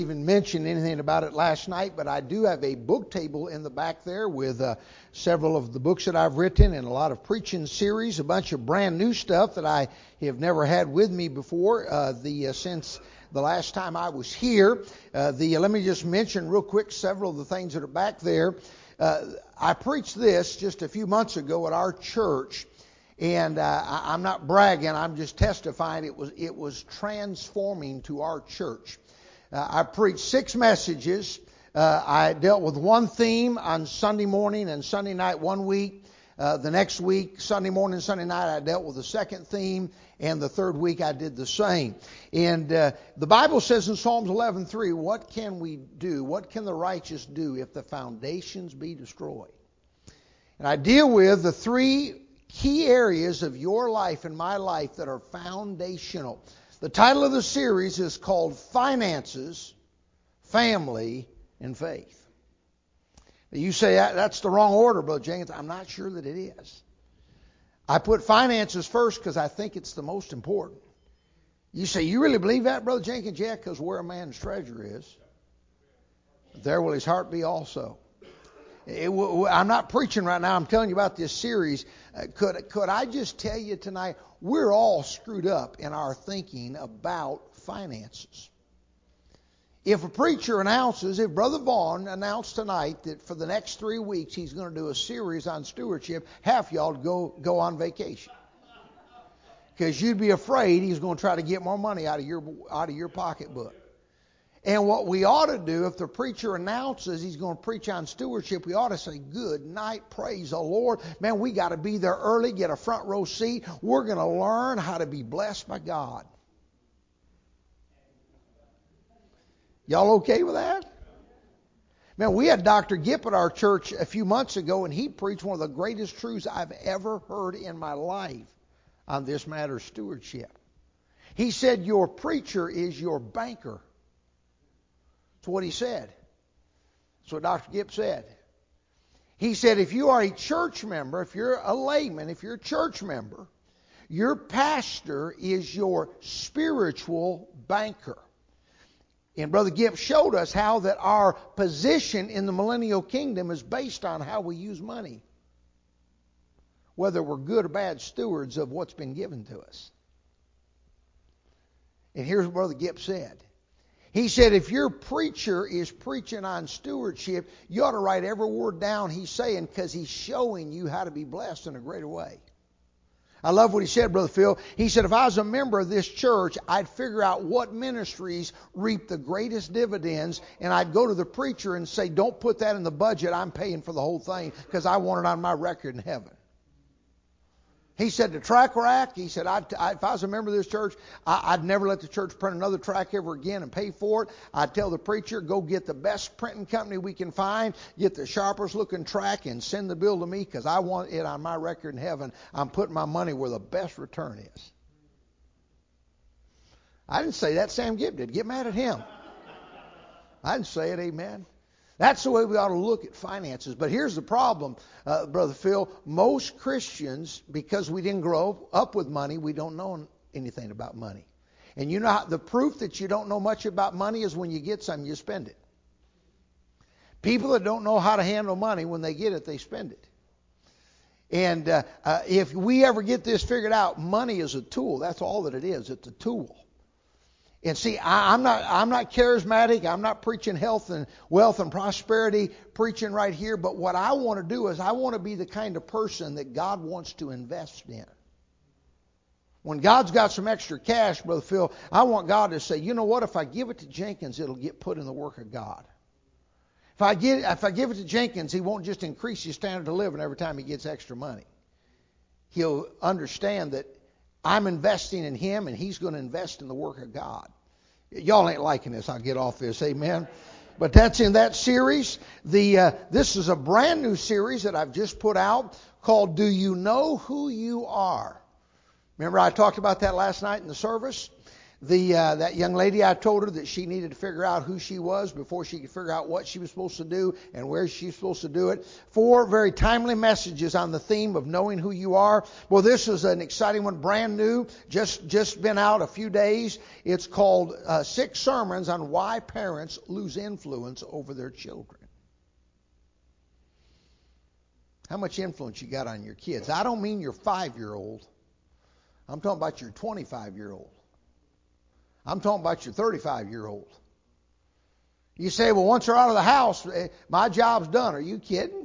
Even mention anything about it last night, but I do have a book table in the back there with several of the books that I've written and a lot of preaching series, a bunch of brand new stuff that I have never had with me before since the last time I was here. Let me just mention real quick several of the things that are back there. I preached this just a few months ago at our church. And I'm not bragging, I'm just testifying. It was transforming to our church. I preached 6 messages. I dealt with one theme on Sunday morning and Sunday night one week. The next week, Sunday morning and Sunday night, I dealt with the second theme. And the third week, I did the same. And the Bible says in Psalms 11:3, what can we do? What can the righteous do if the foundations be destroyed? And I deal with the 3 key areas of your life and my life that are foundational. The title of the series is called Finances, Family, and Faith. You say that's the wrong order, Brother Jenkins. I'm not sure that it is. I put finances first because I think it's the most important. You say, you really believe that, Brother Jenkins? Yeah, because where a man's treasure is, there will his heart be also. I'm not preaching right now. I'm telling you about this series. Could I just tell you tonight, we're all screwed up in our thinking about finances. If a preacher announces, if Brother Vaughn announced tonight that for the next 3 weeks he's going to do a series on stewardship, half y'all would go on vacation. Because you'd be afraid he's going to try to get more money out of your pocketbook. And what we ought to do, if the preacher announces he's going to preach on stewardship, we ought to say, good night, praise the Lord. Man, we got to be there early, get a front row seat. We're going to learn how to be blessed by God. Y'all okay with that? Man, we had Dr. Gipp at our church a few months ago, and he preached one of the greatest truths I've ever heard in my life on this matter of stewardship. He said, your preacher is your banker. That's what he said. That's what Dr. Gipp said. He said, if you are a church member, if you're a layman, if you're a church member, your pastor is your spiritual banker. And Brother Gipp showed us how that our position in the millennial kingdom is based on how we use money. Whether we're good or bad stewards of what's been given to us. And here's what Brother Gipp said. He said, if your preacher is preaching on stewardship, you ought to write every word down he's saying because he's showing you how to be blessed in a greater way. I love what he said, Brother Phil. He said, if I was a member of this church, I'd figure out what ministries reap the greatest dividends, and I'd go to the preacher and say, don't put that in the budget. I'm paying for the whole thing because I want it on my record in heaven. He said the track rack, he said, if I was a member of this church, I'd never let the church print another track ever again and pay for it. I'd tell the preacher, go get the best printing company we can find, get the sharpest looking track and send the bill to me because I want it on my record in heaven. I'm putting my money where the best return is. I didn't say that. Sam Gibb did. Get mad at him. I didn't say it, amen. That's the way we ought to look at finances. But here's the problem, Brother Phil. Most Christians, because we didn't grow up with money, we don't know anything about money. And you know how, the proof that you don't know much about money is when you get something, you spend it. People that don't know how to handle money, when they get it, they spend it. And if we ever get this figured out, money is a tool. That's all that it is. It's a tool. And see, I'm not charismatic. I'm not preaching health and wealth and prosperity, preaching right here. But what I want to do is I want to be the kind of person that God wants to invest in. When God's got some extra cash, Brother Phil, I want God to say, you know what? If I give it to Jenkins, it'll get put in the work of God. If I give it to Jenkins, he won't just increase his standard of living every time he gets extra money. He'll understand that I'm investing in him, and he's going to invest in the work of God. Y'all ain't liking this. I'll get off this. Amen. But that's in that series. This is a brand new series that I've just put out called Do You Know Who You Are? Remember I talked about that last night in the service? That young lady, I told her that she needed to figure out who she was before she could figure out what she was supposed to do and where she was supposed to do it. 4 very timely messages on the theme of knowing who you are. Well, this is an exciting one, brand new, just been out a few days. It's called 6 Sermons on Why Parents Lose Influence Over Their Children. How much influence you got on your kids? I don't mean your 5-year-old. I'm talking about your 25-year-old. I'm talking about your 35-year-old. You say, well, once they're out of the house, my job's done. Are you kidding?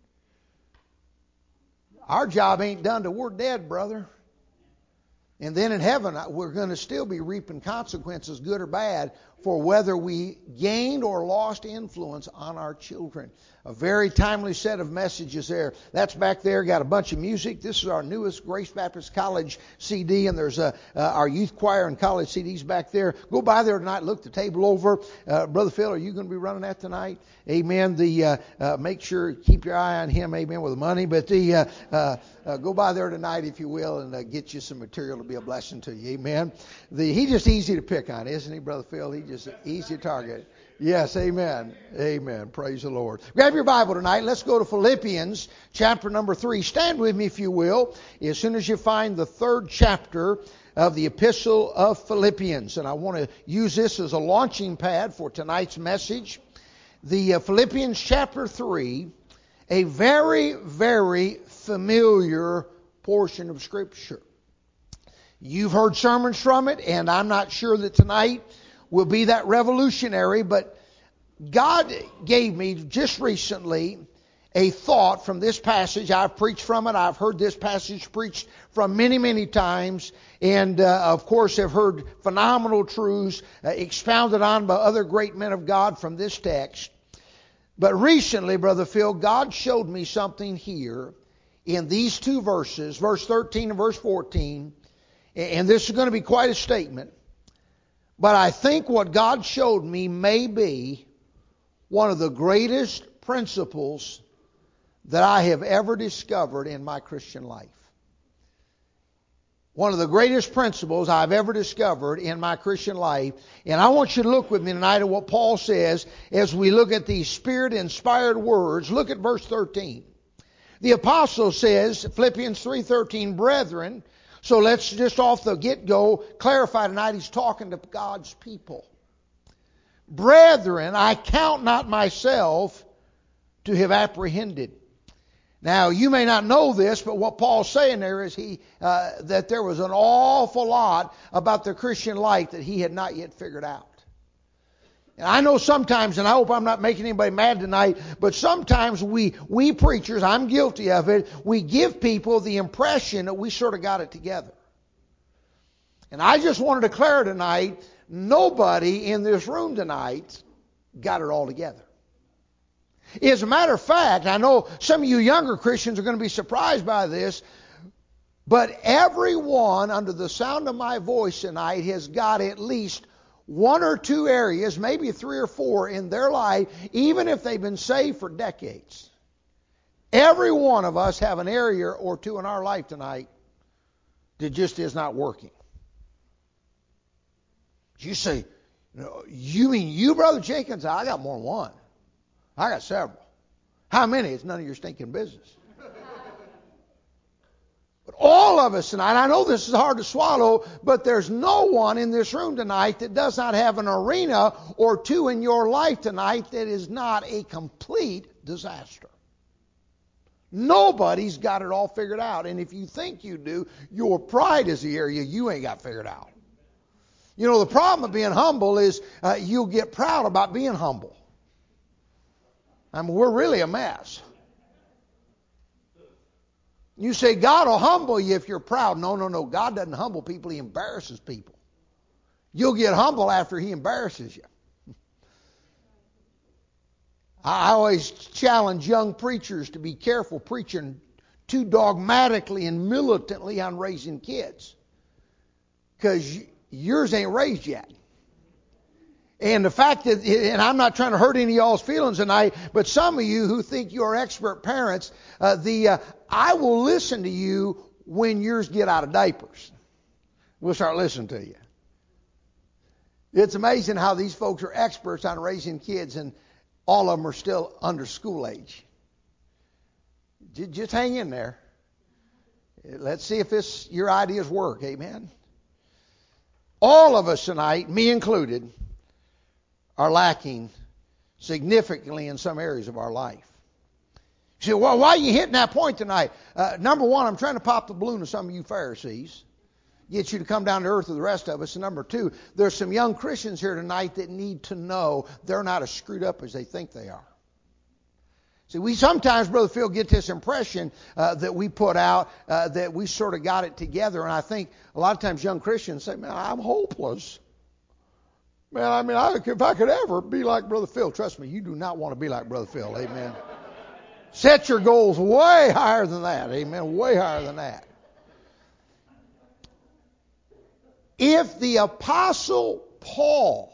Our job ain't done till we're dead, brother. And then in heaven, we're going to still be reaping consequences, good or bad, for whether we gained or lost influence on our children. A very timely set of messages there. That's back there. Got a bunch of music. This is our newest Grace Baptist College CD, and there's our youth choir and college CDs back there. Go by there tonight. Look the table over. Brother Phil, are you going to be running that tonight? Amen. Make sure keep your eye on him. Amen. With the money, but go by there tonight if you will, and get you some material to be a blessing to you. Amen. He's just easy to pick on, isn't he, Brother Phil? He's just an easy target. Yes, amen. Amen. Praise the Lord. Grab your Bible tonight. Let's go to Philippians chapter number 3. Stand with me if you will, as soon as you find the 3rd chapter of the Epistle of Philippians. And I want to use this as a launching pad for tonight's message. The Philippians chapter 3, a very, very familiar portion of Scripture. You've heard sermons from it, and I'm not sure that tonight will be that revolutionary, but God gave me just recently a thought from this passage. I've preached from it. I've heard this passage preached from many, many times, and of course have heard phenomenal truths expounded on by other great men of God from this text. But recently, Brother Phil, God showed me something here in these 2 verses, verse 13 and verse 14, and this is going to be quite a statement. But I think what God showed me may be one of the greatest principles that I have ever discovered in my Christian life. One of the greatest principles I've ever discovered in my Christian life. And I want you to look with me tonight at what Paul says as we look at these Spirit-inspired words. Look at verse 13. The apostle says, Philippians 3:13, brethren. So let's just off the get-go clarify tonight he's talking to God's people. Brethren, I count not myself to have apprehended. Now, you may not know this, but what Paul's saying there is that there was an awful lot about the Christian life that he had not yet figured out. And I know sometimes, and I hope I'm not making anybody mad tonight, but sometimes we preachers, I'm guilty of it, we give people the impression that we sort of got it together. And I just want to declare tonight, nobody in this room tonight got it all together. As a matter of fact, I know some of you younger Christians are going to be surprised by this, but everyone under the sound of my voice tonight has got at least 1 or 2 areas, maybe 3 or 4 in their life, even if they've been saved for decades. Every one of us have an area or 2 in our life tonight that just is not working. You say, you mean you, Brother Jenkins? I got more than 1. I got several. How many? It's none of your stinking business. But all of us tonight, I know this is hard to swallow, but there's no one in this room tonight that does not have an arena or 2 in your life tonight that is not a complete disaster. Nobody's got it all figured out. And if you think you do, your pride is the area you ain't got figured out. You know, the problem of being humble is you'll get proud about being humble. I mean, we're really a mess. You say, God will humble you if you're proud. No. God doesn't humble people. He embarrasses people. You'll get humble after He embarrasses you. I always challenge young preachers to be careful preaching too dogmatically and militantly on raising kids. Because yours ain't raised yet. And the fact that, and I'm not trying to hurt any of y'all's feelings tonight, but some of you who think you're expert parents, I will listen to you when yours get out of diapers. We'll start listening to you. It's amazing how these folks are experts on raising kids and all of them are still under school age. Just hang in there. Let's see if your ideas work. Amen. All of us tonight, me included, are lacking significantly in some areas of our life. You say, well, why are you hitting that point tonight? Number one, I'm trying to pop the balloon of some of you Pharisees, get you to come down to earth with the rest of us. And number two, there's some young Christians here tonight that need to know they're not as screwed up as they think they are. See, we sometimes, Brother Phil, get this impression that we put out that we sort of got it together. And I think a lot of times young Christians say, man, I'm hopeless. Man, I mean, if I could ever be like Brother Phil, trust me, you do not want to be like Brother Phil. Amen. Set your goals way higher than that. Amen. Way higher than that. If the Apostle Paul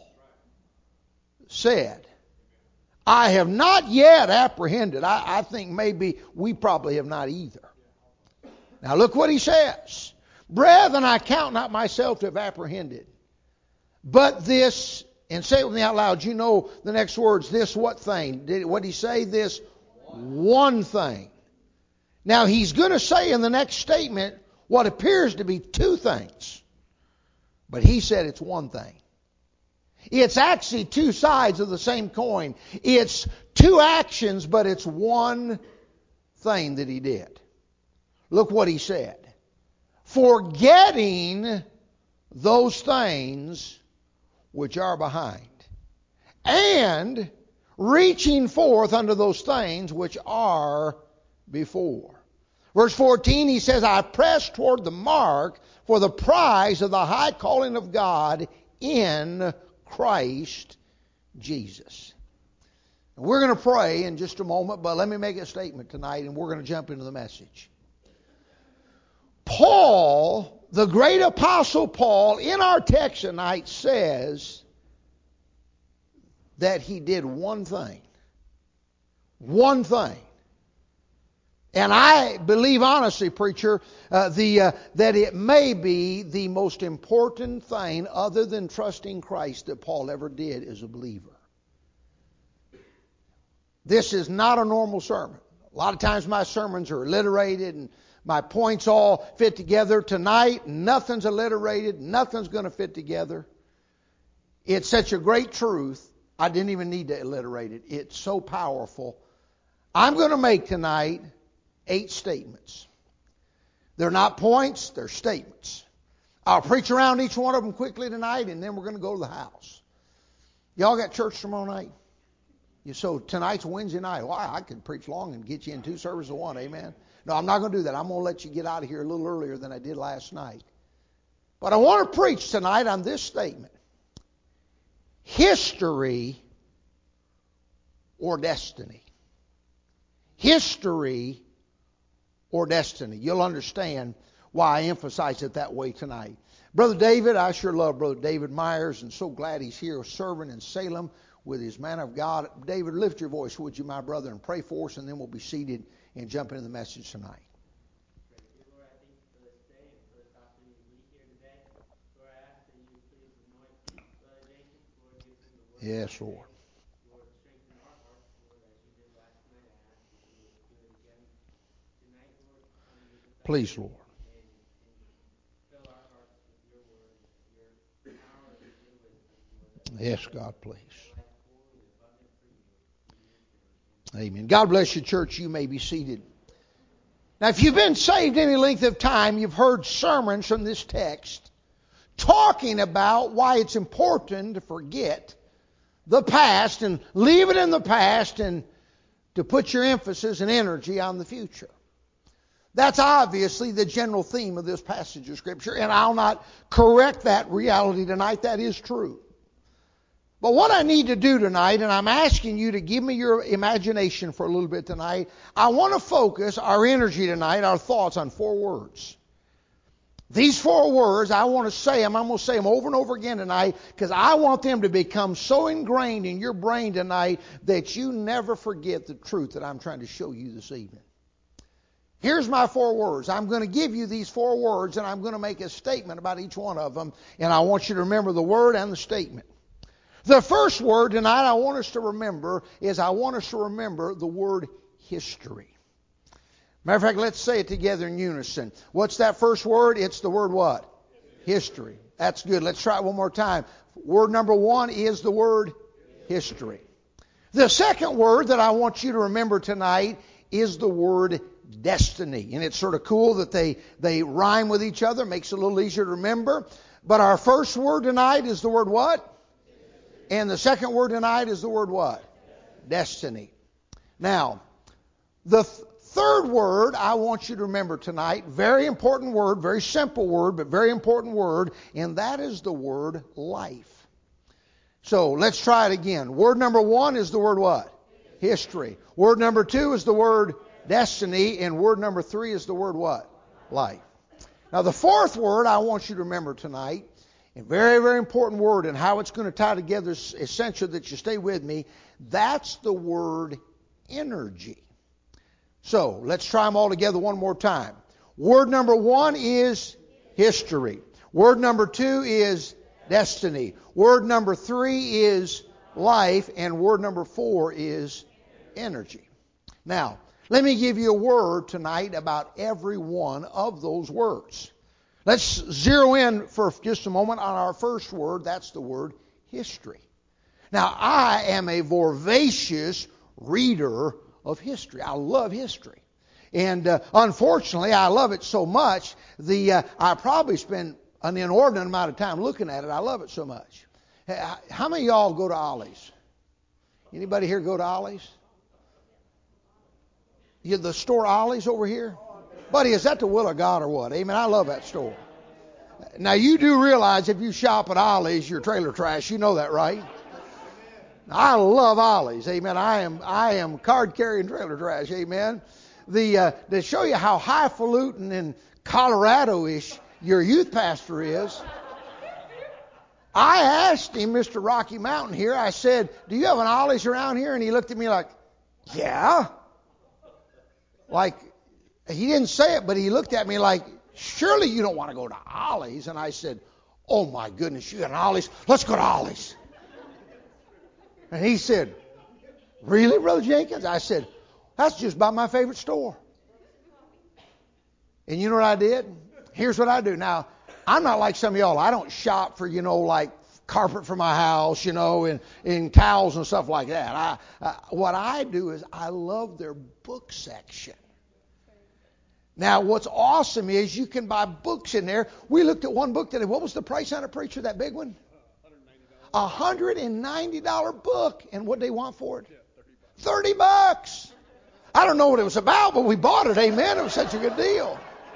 said, I have not yet apprehended, I think maybe we probably have not either. Now look what he says. Brethren, I count not myself to have apprehended. But this, and say it with me out loud, you know the next words, this what thing? What did he say? This one thing. Now he's going to say in the next statement what appears to be two things. But he said it's one thing. It's actually two sides of the same coin. It's two actions, but it's one thing that he did. Look what he said. Forgetting those things which are behind, and reaching forth unto those things which are before. Verse 14, he says, I press toward the mark for the prize of the high calling of God in Christ Jesus. And we're going to pray in just a moment, but let me make a statement tonight and we're going to jump into the message. Paul, the great apostle Paul, in our text tonight says that he did one thing. One thing. And I believe honestly, preacher, that it may be the most important thing other than trusting Christ that Paul ever did as a believer. This is not a normal sermon. A lot of times my sermons are alliterated and my points all fit together. Tonight, nothing's alliterated. Nothing's going to fit together. It's such a great truth, I didn't even need to alliterate it. It's so powerful. I'm going to make tonight 8 statements. They're not points, they're statements. I'll preach around each one of them quickly tonight, and then we're going to go to the house. Y'all got church tomorrow night? So tonight's Wednesday night. Well, I could preach long and get you in 2 services of 1. Amen. No, I'm not going to do that. I'm going to let you get out of here a little earlier than I did last night. But I want to preach tonight on this statement. History or destiny. History or destiny. You'll understand why I emphasize it that way tonight. Brother David, I sure love Brother David Myers and so glad he's here serving in Salem with his man of God. David, lift your voice, would you, my brother, and pray for us, and then we'll be seated and jump into the message tonight. Yes, Lord. Please, Lord. Yes, God, please. Amen. God bless you, church. You may be seated. Now, if you've been saved any length of time, you've heard sermons from this text talking about why it's important to forget the past and leave it in the past and to put your emphasis and energy on the future. That's obviously the general theme of this passage of Scripture, and I'll not correct that reality tonight. That is true. But what I need to do tonight, and I'm asking you to give me your imagination for a little bit tonight, I want to focus our energy tonight, our thoughts on 4 words. These 4 words, I want to say them. I'm going to say them over and over again tonight because I want them to become so ingrained in your brain tonight that you never forget the truth that I'm trying to show you this evening. Here's my 4 words. I'm going to give you these 4 words, and I'm going to make a statement about each one of them, and I want you to remember the word and the statement. The first word tonight I want us to remember is I want us to remember the word history. Matter of fact, let's say it together in unison. What's that first word? It's the word what? History. That's good. Let's try it one more time. Word number 1 is the word history. The second word that I want you to remember tonight is the word destiny. And it's sort of cool that they rhyme with each other. Makes it a little easier to remember. But our first word tonight is the word what? And the second word tonight is the word what? Destiny. Now, the third word I want you to remember tonight, very important word, very simple word, but very important word, and that is the word life. So let's try it again. Word number 1 is the word what? History. Word number 2 is the word destiny, and word number 3 is the word what? Life. Now the fourth word I want you to remember tonight, a very, very important word, and how it's going to tie together is essential that you stay with me. That's the word energy. So let's try them all together one more time. Word number 1 is history. Word number 2 is destiny. Word number 3 is life, and word number 4 is energy. Now, let me give you a word tonight about every one of those words. Let's zero in for just a moment on our first word. That's the word history. Now, I am a voracious reader of history. I love history. And unfortunately, I love it so much, I probably spend an inordinate amount of time looking at it. I love it so much. How many of y'all go to Ollie's? Anybody here go to Ollie's? The store Ollie's over here? Buddy, is that the will of God or what? Amen. I love that store. Now, you do realize if you shop at Ollie's, you're trailer trash. You know that, right? I love Ollie's. Amen. I am card-carrying trailer trash. Amen. To show you how highfalutin and Colorado-ish your youth pastor is, I asked him, Mr. Rocky Mountain here, I said, do you have an Ollie's around here? And he looked at me like, yeah. Like, he didn't say it, but he looked at me like, surely you don't want to go to Ollie's. And I said, oh my goodness, you got an Ollie's? Let's go to Ollie's. And he said, really, Brother Jenkins? I said, that's just about my favorite store. And you know what I did? Here's what I do. Now, I'm not like some of y'all. I don't shop for, like carpet for my house, and towels and stuff like that. What I do is I love their book section. Now, what's awesome is you can buy books in there. We looked at one book today. What was the price on it, preacher, that big one? $190 book. And what did they want for it? $30. I don't know what it was about, but we bought it. Amen. It was such a good deal.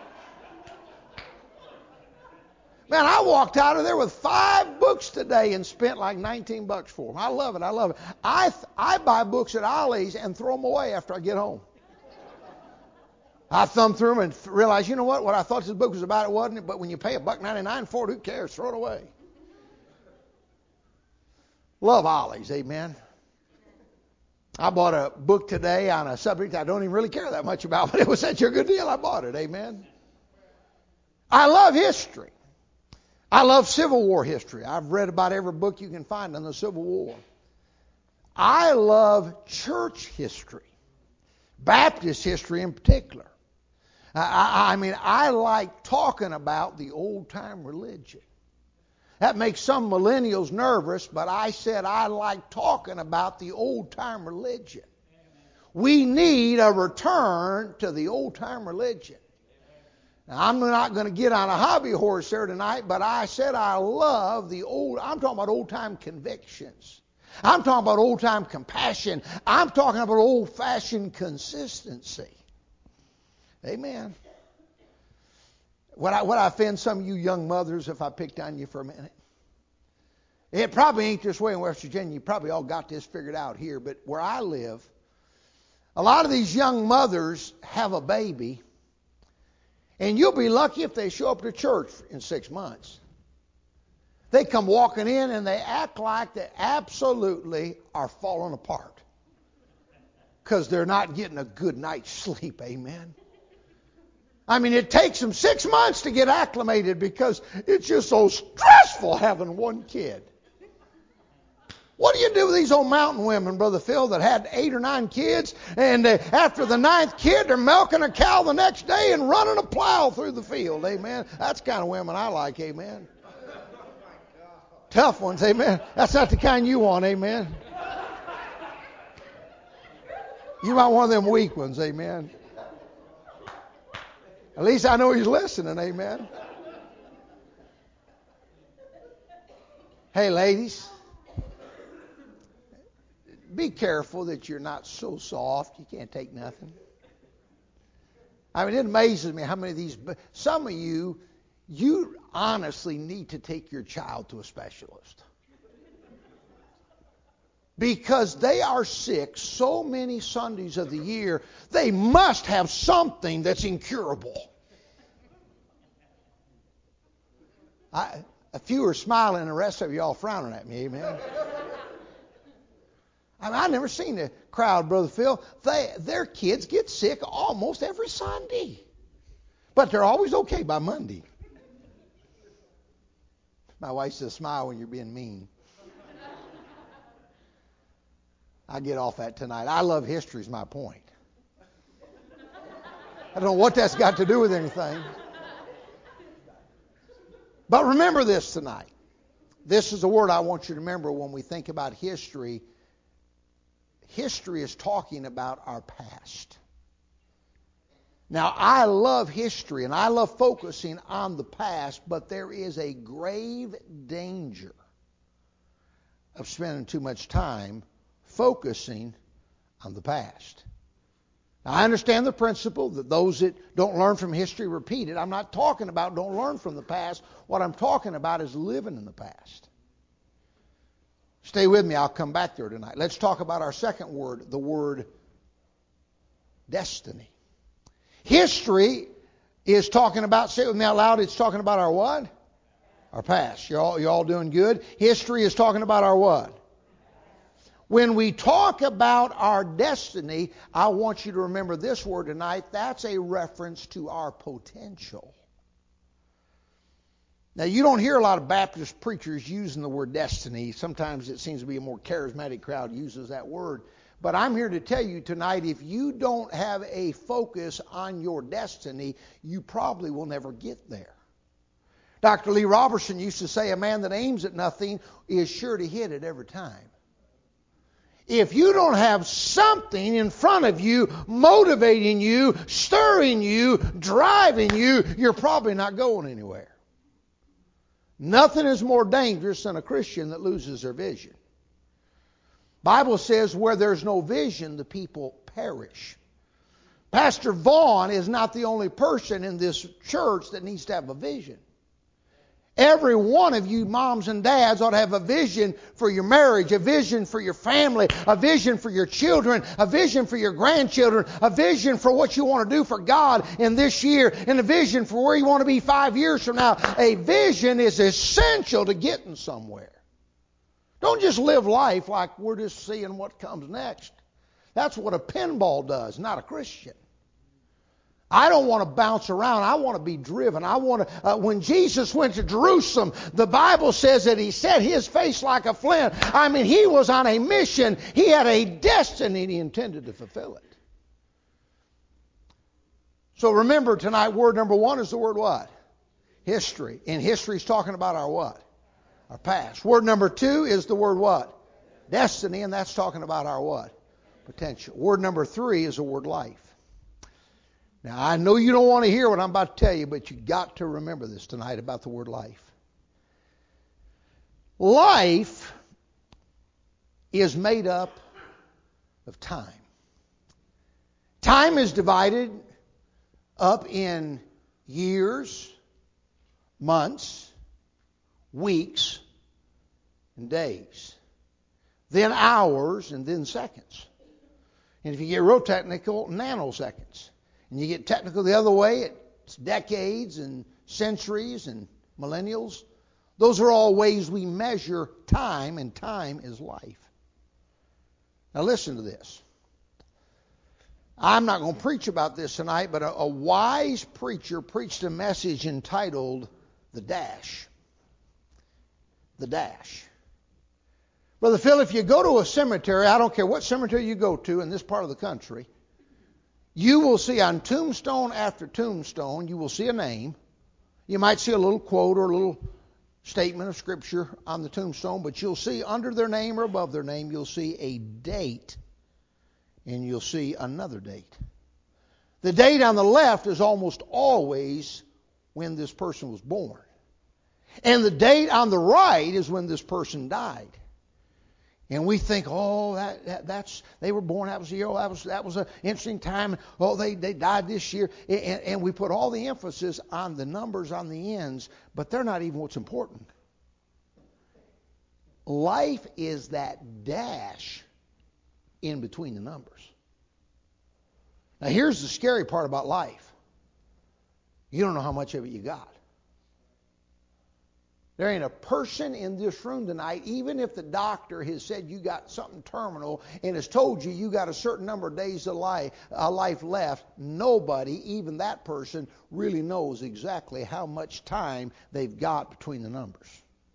Man, I walked out of there with 5 books today and spent like $19 for them. I love it. I love it. I buy books at Ollie's and throw them away after I get home. I thumb through them and realize, you know what? What I thought this book was about, it wasn't. But when you pay $1.99 for it, who cares? Throw it away. Love Ollie's, amen. I bought a book today on a subject I don't even really care that much about, but it was such a good deal, I bought it, amen. I love history. I love Civil War history. I've read about every book you can find on the Civil War. I love church history, Baptist history in particular. I like talking about the old-time religion. That makes some millennials nervous, but I said I like talking about the old-time religion. We need a return to the old-time religion. Now, I'm not going to get on a hobby horse there tonight, but I said I love I'm talking about old-time convictions. I'm talking about old-time compassion. I'm talking about old-fashioned consistency. Amen. Would I offend some of you young mothers if I picked on you for a minute? It probably ain't this way in West Virginia. You probably all got this figured out here. But where I live, a lot of these young mothers have a baby, and you'll be lucky if they show up to church in 6 months. They come walking in and they act like they absolutely are falling apart because they're not getting a good night's sleep. Amen. I mean, it takes them 6 months to get acclimated because it's just so stressful having one kid. What do you do with these old mountain women, Brother Phil, that had 8 or 9 kids, and after the 9th kid, they're milking a cow the next day and running a plow through the field? Amen. That's the kind of women I like. Amen. Tough ones. Amen. That's not the kind you want. Amen. You want one of them weak ones. Amen. At least I know he's listening. Amen. Hey, ladies. Be careful that you're not so soft you can't take nothing. I mean, it amazes me how many of these, some of you honestly need to take your child to a specialist. Because they are sick so many Sundays of the year, they must have something that's incurable. A few are smiling and the rest of you all frowning at me, amen. I mean, I've never seen a crowd, Brother Phil. Their kids get sick almost every Sunday. But they're always okay by Monday. My wife says, smile when you're being mean. I get off that tonight. I love history is my point. I don't know what that's got to do with anything. But remember this tonight. This is a word I want you to remember when we think about history. History is talking about our past. Now, I love history and I love focusing on the past, but there is a grave danger of spending too much time focusing on the past. Now, I understand the principle that those that don't learn from history repeat it. I'm not talking about don't learn from the past. What I'm talking about is living in the past. Stay with me. I'll come back there tonight. Let's talk about our second word, the word destiny. History is talking about, say it with me out loud, it's talking about our what? Our past. You're all doing good. History is talking about our what? When we talk about our destiny, I want you to remember this word tonight. That's a reference to our potential. Now, you don't hear a lot of Baptist preachers using the word destiny. Sometimes it seems to be a more charismatic crowd uses that word. But I'm here to tell you tonight, if you don't have a focus on your destiny, you probably will never get there. Dr. Lee Robertson used to say, a man that aims at nothing is sure to hit it every time. If you don't have something in front of you, motivating you, stirring you, driving you, you're probably not going anywhere. Nothing is more dangerous than a Christian that loses their vision. Bible says where there's no vision, the people perish. Pastor Vaughn is not the only person in this church that needs to have a vision. Every one of you moms and dads ought to have a vision for your marriage, a vision for your family, a vision for your children, a vision for your grandchildren, a vision for what you want to do for God in this year, and a vision for where you want to be 5 years from now. A vision is essential to getting somewhere. Don't just live life like we're just seeing what comes next. That's what a pinball does, not a Christian. I don't want to bounce around. I want to be driven. I want to. When Jesus went to Jerusalem, the Bible says that he set his face like a flint. I mean, he was on a mission. He had a destiny and he intended to fulfill it. So remember tonight, word number one is the word what? History. And history is talking about our what? Our past. Word number two is the word what? Destiny, and that's talking about our what? Potential. Word number three is the word life. Now, I know you don't want to hear what I'm about to tell you, but you got to remember this tonight about the word life. Life is made up of time. Time is divided up in years, months, weeks, and days. Then hours, and then seconds. And if you get real technical, nanoseconds. And you get technical the other way, it's decades and centuries and millennials. Those are all ways we measure time, and time is life. Now listen to this. I'm not going to preach about this tonight, but a wise preacher preached a message entitled The Dash. The Dash. Brother Phil, if you go to a cemetery, I don't care what cemetery you go to in this part of the country, you will see on tombstone after tombstone, you will see a name. You might see a little quote or a little statement of Scripture on the tombstone, but you'll see under their name or above their name, you'll see a date. And you'll see another date. The date on the left is almost always when this person was born. And the date on the right is when this person died. And we think, oh, that's they were born, that was the year, that was an interesting time. Oh, they died this year. And we put all the emphasis on the numbers on the ends, but they're not even what's important. Life is that dash in between the numbers. Now here's the scary part about life. You don't know how much of it you got. There ain't a person in this room tonight, even if the doctor has said you got something terminal and has told you you got a certain number of days of life left, nobody, even that person, really knows exactly how much time they've got between the numbers.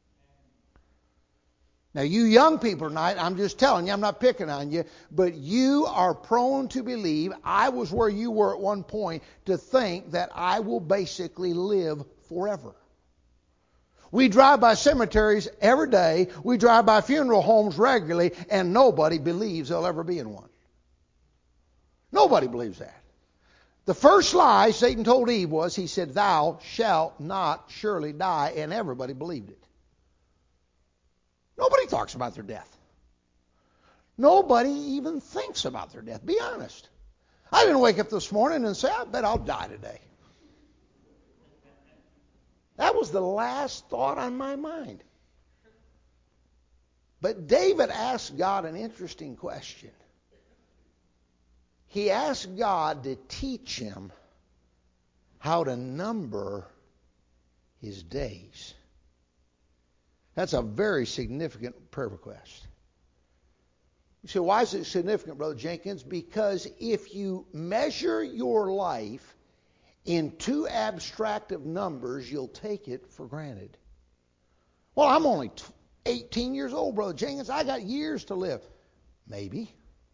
Now, you young people tonight, I'm just telling you, I'm not picking on you, but you are prone to believe, I was where you were at one point, to think that I will basically live forever. We drive by cemeteries every day, we drive by funeral homes regularly, and nobody believes they'll ever be in one. Nobody believes that. The first lie Satan told Eve was, he said, thou shalt not surely die, and everybody believed it. Nobody talks about their death. Nobody even thinks about their death. Be honest. I didn't wake up this morning and say, I bet I'll die today. That was the last thought on my mind. But David asked God an interesting question. He asked God to teach him how to number his days. That's a very significant prayer request. You say, why is it significant, Brother Jenkins? Because if you measure your life in too abstract of numbers, you'll take it for granted. Well, I'm only 18 years old, Brother Jenkins. I got years to live. Maybe.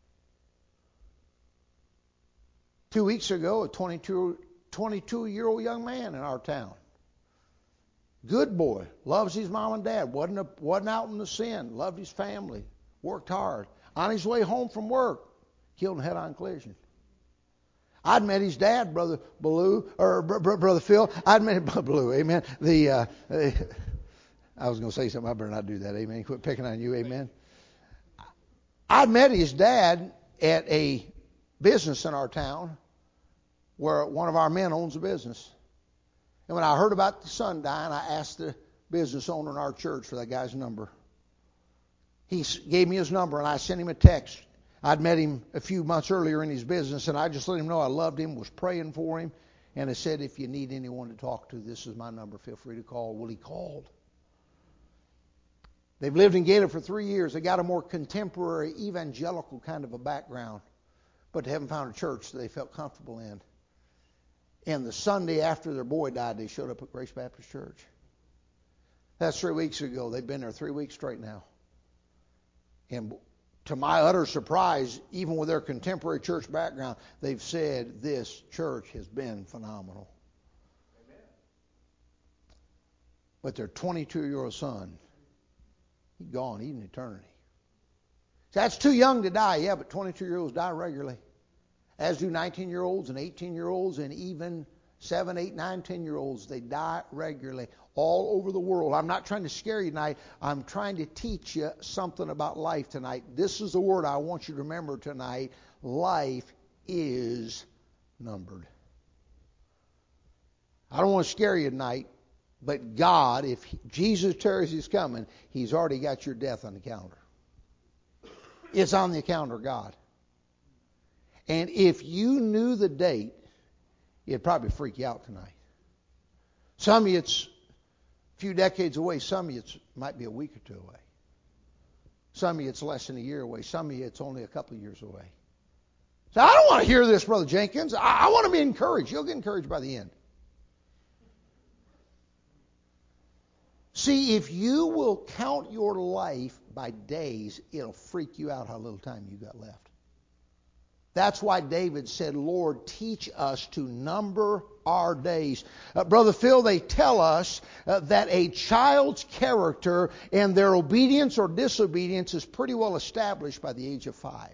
2 weeks ago, a 22-year-old young man in our town. Good boy, loves his mom and dad, wasn't out in the sin, loved his family, worked hard. On his way home from work, killed in a head-on collision. I'd met his dad, Brother Brother Phil. I'd met him, Blue, amen. I was going to say something, I better not do that, amen. Quit picking on you, amen. I'd met his dad at a business in our town where one of our men owns a business. And when I heard about the son dying, I asked the business owner in our church for that guy's number. He gave me his number, and I sent him a text. I'd met him a few months earlier in his business, and I just let him know I loved him, was praying for him, and I said, if you need anyone to talk to, this is my number. Feel free to call. Well, he called. They've lived in Gaylord for 3 years. They got a more contemporary, evangelical kind of a background, but they haven't found a church that they felt comfortable in. And the Sunday after their boy died, they showed up at Grace Baptist Church. That's 3 weeks ago. They've been there 3 weeks straight now. And to my utter surprise, even with their contemporary church background, they've said this church has been phenomenal. Amen. But their 22-year-old son, he's gone, he's in eternity. So that's too young to die, yeah, but 22-year-olds die regularly. As do 19-year-olds and 18-year-olds and even 7, 8, 9, 10-year-olds. They die regularly all over the world. I'm not trying to scare you tonight. I'm trying to teach you something about life tonight. This is the word I want you to remember tonight. Life is numbered. I don't want to scare you tonight, but God, if Jesus tarries his coming, he's already got your death on the calendar. It's on the calendar, God. And if you knew the date, it'd probably freak you out tonight. Some of you it's a few decades away. Some of you it might be a week or two away. Some of you it's less than a year away. Some of you it's only a couple of years away. So I don't want to hear this, Brother Jenkins. I want to be encouraged. You'll get encouraged by the end. See, if you will count your life by days, it'll freak you out how little time you got left. That's why David said, Lord, teach us to number our days. Brother Phil, they tell us that a child's character and their obedience or disobedience is pretty well established by the age of 5.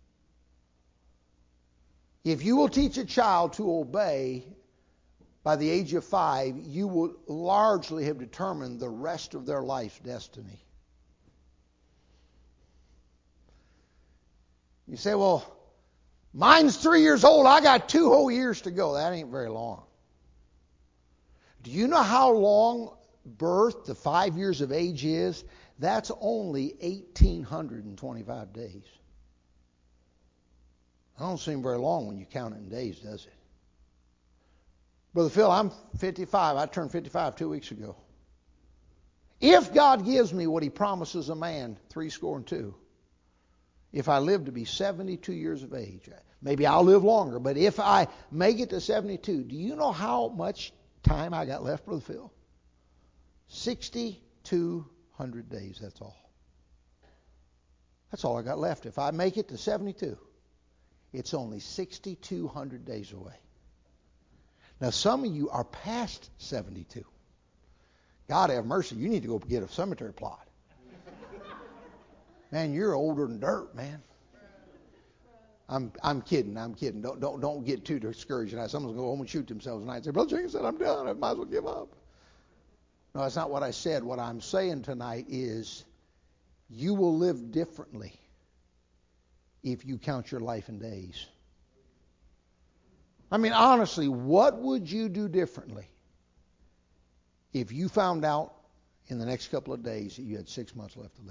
If you will teach a child to obey by the age of 5, you will largely have determined the rest of their life's destiny. You say, well, mine's 3 years old. I got 2 whole years to go. That ain't very long. Do you know how long birth to 5 years of age is? That's only 1,825 days. That don't seem very long when you count it in days, does it? Brother Phil, I'm 55. I turned 55 2 weeks ago. If God gives me what He promises a man, 62, if I live to be 72 years of age, maybe I'll live longer, but if I make it to 72, do you know how much time I got left, Brother Phil? 6,200 days, that's all. That's all I got left. If I make it to 72, it's only 6,200 days away. Now, some of you are past 72. God have mercy. You need to go get a cemetery plot. Man, you're older than dirt, man. I'm kidding. Don't get too discouraged. Someone's going to go home and shoot themselves tonight and say, Brother Jenkins said I'm done. I might as well give up. No, that's not what I said. What I'm saying tonight is you will live differently if you count your life in days. I mean, honestly, what would you do differently if you found out in the next couple of days that you had 6 months left to live?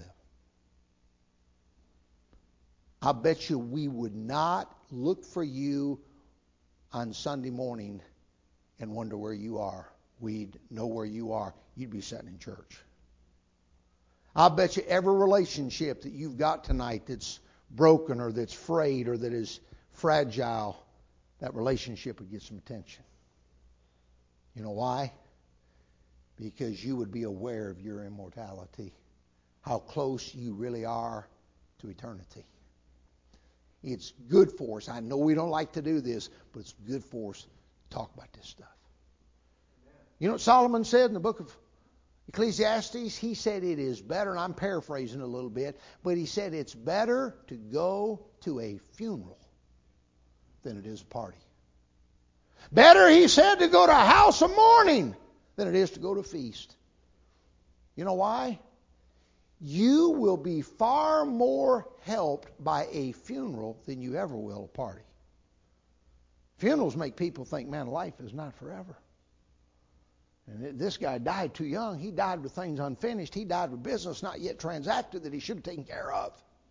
I bet you we would not look for you on Sunday morning and wonder where you are. We'd know where you are. You'd be sitting in church. I bet you every relationship that you've got tonight that's broken or that's frayed or that is fragile, that relationship would get some attention. You know why? Because you would be aware of your immortality, how close you really are to eternity. It's good for us. I know we don't like to do this, but it's good for us to talk about this stuff. You know what Solomon said in the book of Ecclesiastes? He said it is better, and I'm paraphrasing a little bit, but he said it's better to go to a funeral than it is a party. Better, he said, to go to a house of mourning than it is to go to a feast. You know why? You will be far more helped by a funeral than you ever will a party. Funerals make people think, man, life is not forever. And this guy died too young. He died with things unfinished. He died with business not yet transacted that he should have taken care of.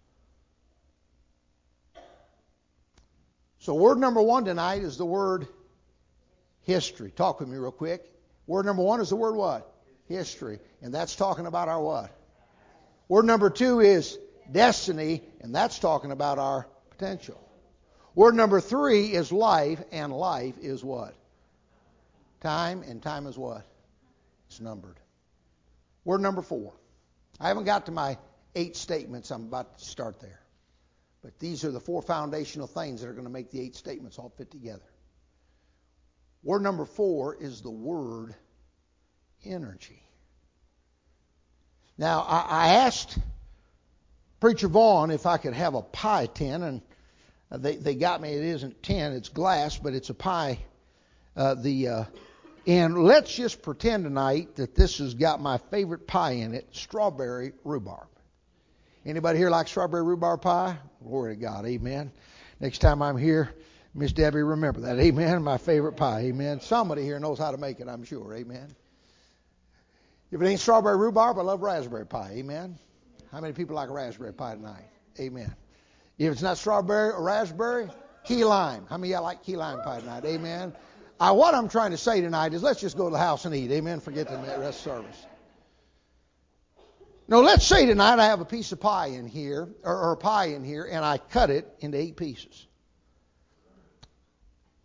So word number 1 tonight is the word history. Talk with me real quick. Word number 1 is the word what? History. And that's talking about our what? Word number 2 is destiny, and that's talking about our potential. Word number 3 is life, and life is what? Time, and time is what? It's numbered. Word number 4. I haven't got to my 8 statements. I'm about to start there. But these are the 4 foundational things that are going to make the 8 statements all fit together. Word number 4 is the word energy. Now, I asked Preacher Vaughn if I could have a pie tin, and they got me. It isn't tin, it's glass, but it's a pie. And let's just pretend tonight that this has got my favorite pie in it, strawberry rhubarb. Anybody here like strawberry rhubarb pie? Glory to God, amen. Next time I'm here, Miss Debbie, remember that, amen. My favorite pie, amen. Somebody here knows how to make it, I'm sure, amen. If it ain't strawberry rhubarb, I love raspberry pie, amen. How many people like raspberry pie tonight? Amen. If it's not strawberry or raspberry, key lime. How many of y'all like key lime pie tonight? Amen. What I'm trying to say tonight is let's just go to the house and eat. Amen. Forget the rest of the service. No, let's say tonight I have a piece of pie in here, or pie in here, and I cut it into 8 pieces.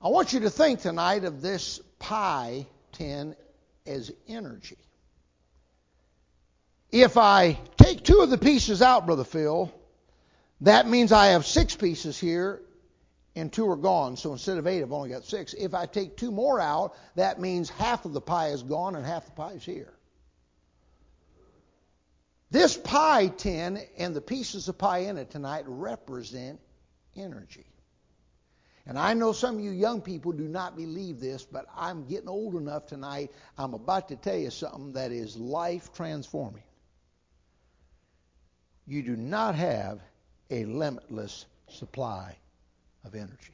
I want you to think tonight of this pie tin as energy. If I take 2 of the pieces out, Brother Phil, that means I have 6 pieces here and 2 are gone. So instead of 8, I've only got 6. If I take 2 more out, that means half of the pie is gone and half the pie is here. This pie tin and the pieces of pie in it tonight represent energy. And I know some of you young people do not believe this, but I'm getting old enough tonight. I'm about to tell you something that is life transforming. You do not have a limitless supply of energy.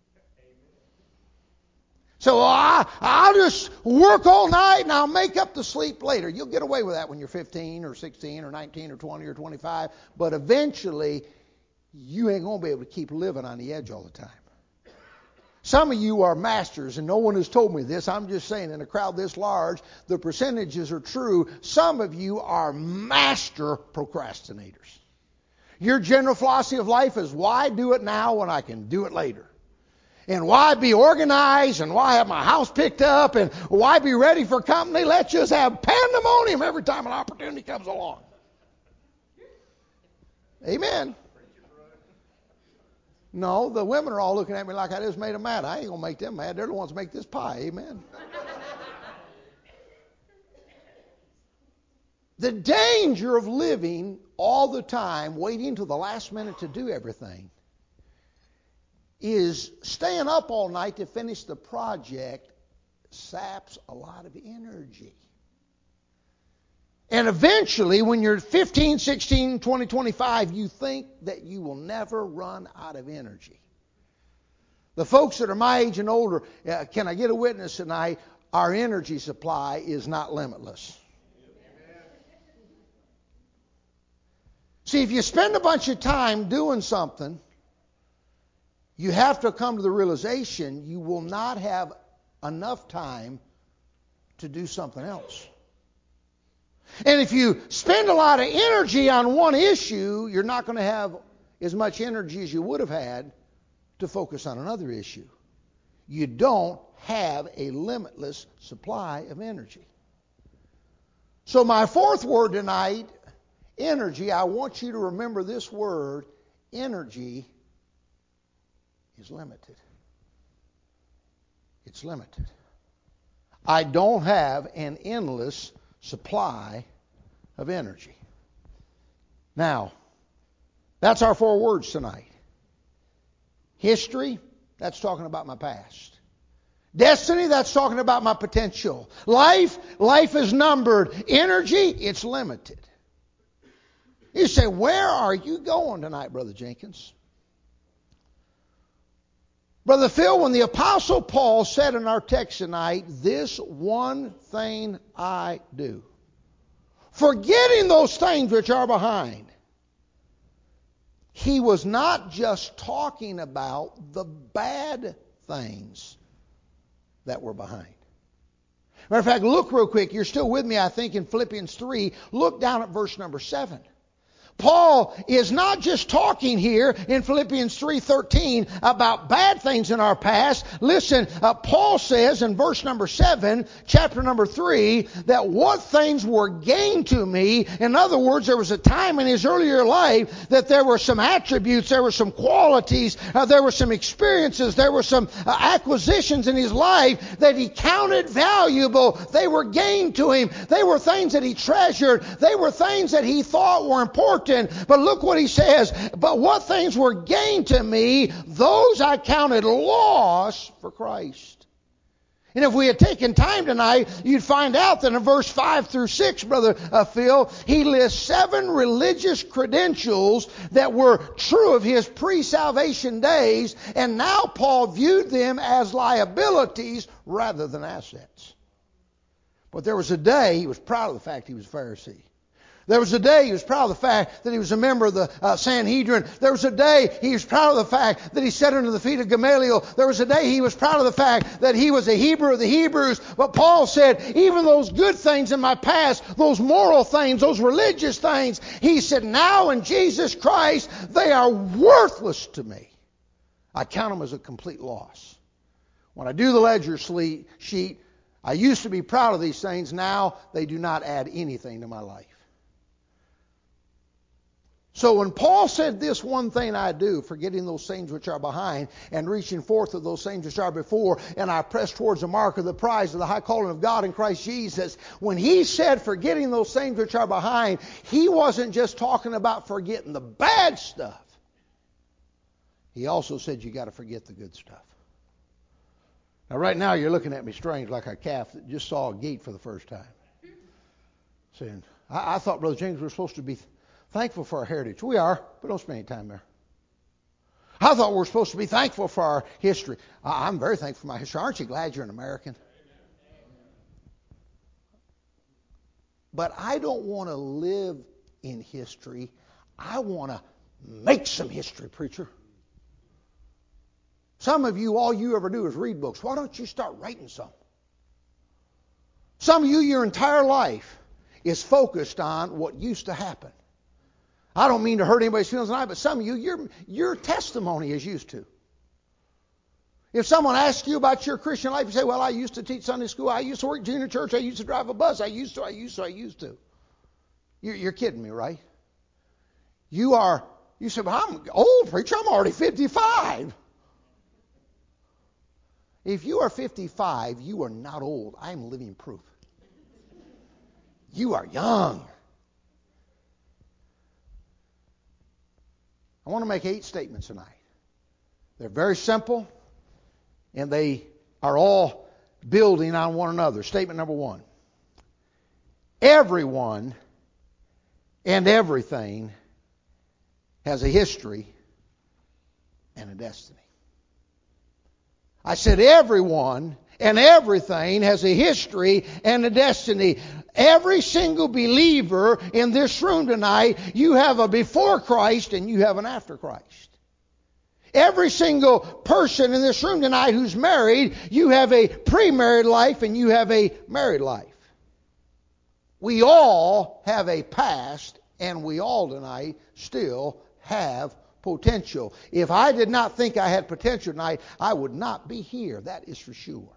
So I'll just work all night and I'll make up the sleep later. You'll get away with that when you're 15 or 16 or 19 or 20 or 25. But eventually, you ain't going to be able to keep living on the edge all the time. Some of you are masters, and no one has told me this. I'm just saying, in a crowd this large, the percentages are true. Some of you are master procrastinators. Your general philosophy of life is, why do it now when I can do it later? And why be organized, and why have my house picked up, and why be ready for company? Let's just have pandemonium every time an opportunity comes along. Amen. No, the women are all looking at me like I just made them mad. I ain't going to make them mad. They're the ones that make this pie. Amen. The danger of living all the time, waiting until the last minute to do everything, is staying up all night to finish the project saps a lot of energy. And eventually, when you're 15, 16, 20, 25, you think that you will never run out of energy. The folks that are my age and older, can I get a witness tonight? Our energy supply is not limitless. See, if you spend a bunch of time doing something, you have to come to the realization you will not have enough time to do something else. And if you spend a lot of energy on one issue, you're not going to have as much energy as you would have had to focus on another issue. You don't have a limitless supply of energy. So my 4th word tonight, energy, I want you to remember this word, energy is limited. It's limited. I don't have an endless supply of energy. Now, that's our 4 words tonight. History, that's talking about my past. Destiny, that's talking about my potential. Life is numbered. Energy, it's limited. You say, where are you going tonight, Brother Jenkins? Brother Phil, when the Apostle Paul said in our text tonight, this one thing I do, forgetting those things which are behind, he was not just talking about the bad things that were behind. Matter of fact, look real quick. You're still with me, I think, in Philippians 3. Look down at verse number 7. Paul is not just talking here in Philippians 3:13 about bad things in our past. Listen, Paul says in verse number 7, chapter number 3, that what things were gained to me. In other words, there was a time in his earlier life that there were some attributes, there were some qualities, there were some experiences, there were some acquisitions in his life that he counted valuable. They were gained to him. They were things that he treasured. They were things that he thought were important. But look what he says. But what things were gained to me, those I counted loss for Christ. And if we had taken time tonight, you'd find out that in verse 5 through 6, Brother Phil, he lists 7 religious credentials that were true of his pre-salvation days. And now Paul viewed them as liabilities rather than assets. But there was a day he was proud of the fact he was a Pharisee. There was a day he was proud of the fact that he was a member of the Sanhedrin. There was a day he was proud of the fact that he sat under the feet of Gamaliel. There was a day he was proud of the fact that he was a Hebrew of the Hebrews. But Paul said, even those good things in my past, those moral things, those religious things, he said, now in Jesus Christ, they are worthless to me. I count them as a complete loss. When I do the ledger sheet, I used to be proud of these things. Now they do not add anything to my life. So when Paul said, this one thing I do, forgetting those things which are behind and reaching forth to those things which are before, and I press towards the mark of the prize of the high calling of God in Christ Jesus, when he said forgetting those things which are behind, he wasn't just talking about forgetting the bad stuff. He also said you got to forget the good stuff. Now right now you're looking at me strange like a calf that just saw a gate for the first time. Saying, I thought, Brother James, we're supposed to be thankful for our heritage. We are, but don't spend any time there. I thought we were supposed to be thankful for our history. I'm very thankful for my history. Aren't you glad you're an American? But I don't want to live in history. I want to make some history, preacher. Some of you, all you ever do is read books. Why don't you start writing some? Some of you, your entire life is focused on what used to happen. I don't mean to hurt anybody's feelings tonight, but some of you, your testimony is used to. If someone asks you about your Christian life, you say, well, I used to teach Sunday school, I used to work junior church, I used to drive a bus, I used to. You're kidding me, right? You say, well, I'm old, preacher, I'm already 55. If you are 55, you are not old. I am living proof. You are young. I want to make 8 statements tonight. They're very simple, and they are all building on one another. Statement number 1. Everyone and everything has a history and a destiny. I said everyone and everything has a history and a destiny. Every single believer in this room tonight, you have a before Christ and you have an after Christ. Every single person in this room tonight who's married, you have a pre-married life and you have a married life. We all have a past, and we all tonight still have potential. If I did not think I had potential tonight, I would not be here. That is for sure.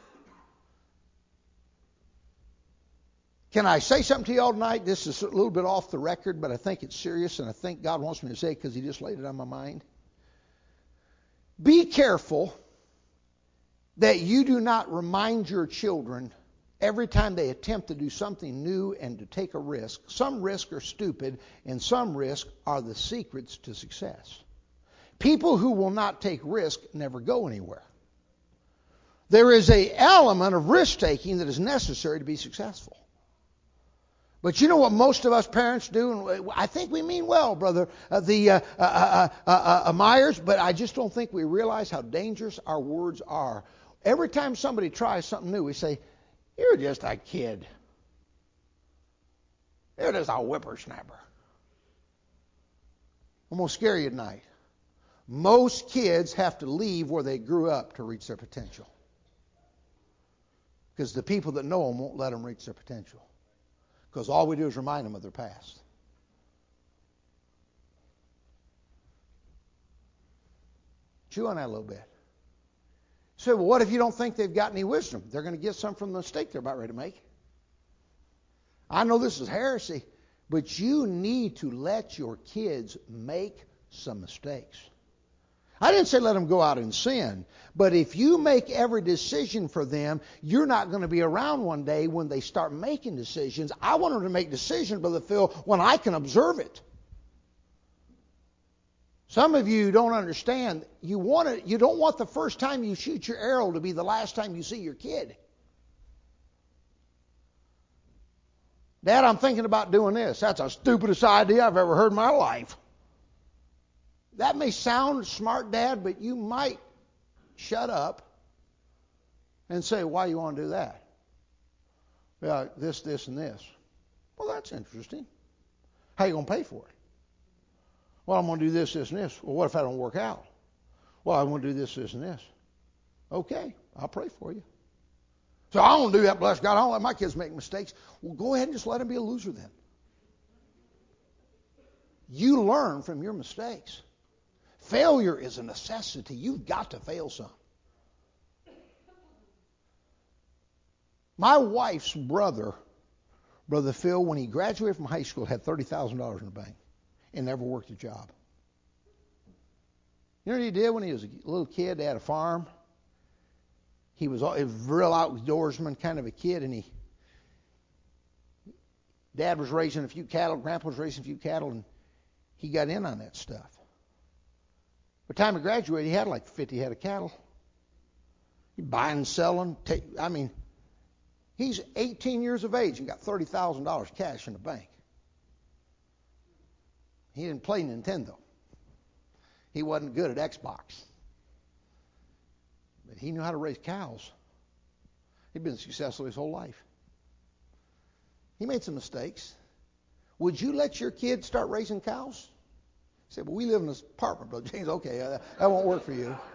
Can I say something to you all tonight? This is a little bit off the record, but I think it's serious, and I think God wants me to say it because He just laid it on my mind. Be careful that you do not remind your children every time they attempt to do something new and to take a risk. Some risks are stupid, and some risks are the secrets to success. People who will not take risk never go anywhere. There is an element of risk-taking that is necessary to be successful. But you know what most of us parents do? And I think we mean well, Brother Myers, but I just don't think we realize how dangerous our words are. Every time somebody tries something new, we say, you're just a kid. You're just a whippersnapper. I'm going to scare you tonight. Most kids have to leave where they grew up to reach their potential. Because the people that know them won't let them reach their potential. Because all we do is remind them of their past. Chew on that a little bit. You say, well, what if you don't think they've got any wisdom? They're going to get some from the mistake they're about ready to make. I know this is heresy, but you need to let your kids make some mistakes. I didn't say let them go out and sin, but if you make every decision for them, you're not going to be around one day when they start making decisions. I want them to make decisions, Brother Phil, when I can observe it. Some of you don't understand. You don't want the first time you shoot your arrow to be the last time you see your kid. Dad, I'm thinking about doing this. That's the stupidest idea I've ever heard in my life. That may sound smart, Dad, but you might shut up and say, why do you want to do that? Yeah, this, and this. Well, that's interesting. How are you going to pay for it? Well, I'm going to do this, and this. Well, what if I don't work out? Well, I want to do this, and this. Okay, I'll pray for you. So I don't do that, bless God. I don't let my kids make mistakes. Well, go ahead and just let them be a loser then. You learn from your mistakes. Failure is a necessity. You've got to fail some. My wife's brother, Brother Phil, when he graduated from high school, had $30,000 in the bank and never worked a job. You know what he did when he was a little kid? They had a farm. He was a real outdoorsman kind of a kid, and Dad was raising a few cattle, Grandpa was raising a few cattle, and he got in on that stuff. By the time he graduated, he had like 50 head of cattle. He buying and selling. He's 18 years of age and got $30,000 cash in the bank. He didn't play Nintendo. He wasn't good at Xbox. But he knew how to raise cows. He'd been successful his whole life. He made some mistakes. Would you let your kid start raising cows? He said, well, we live in this apartment, Brother James. Okay, that won't work for you.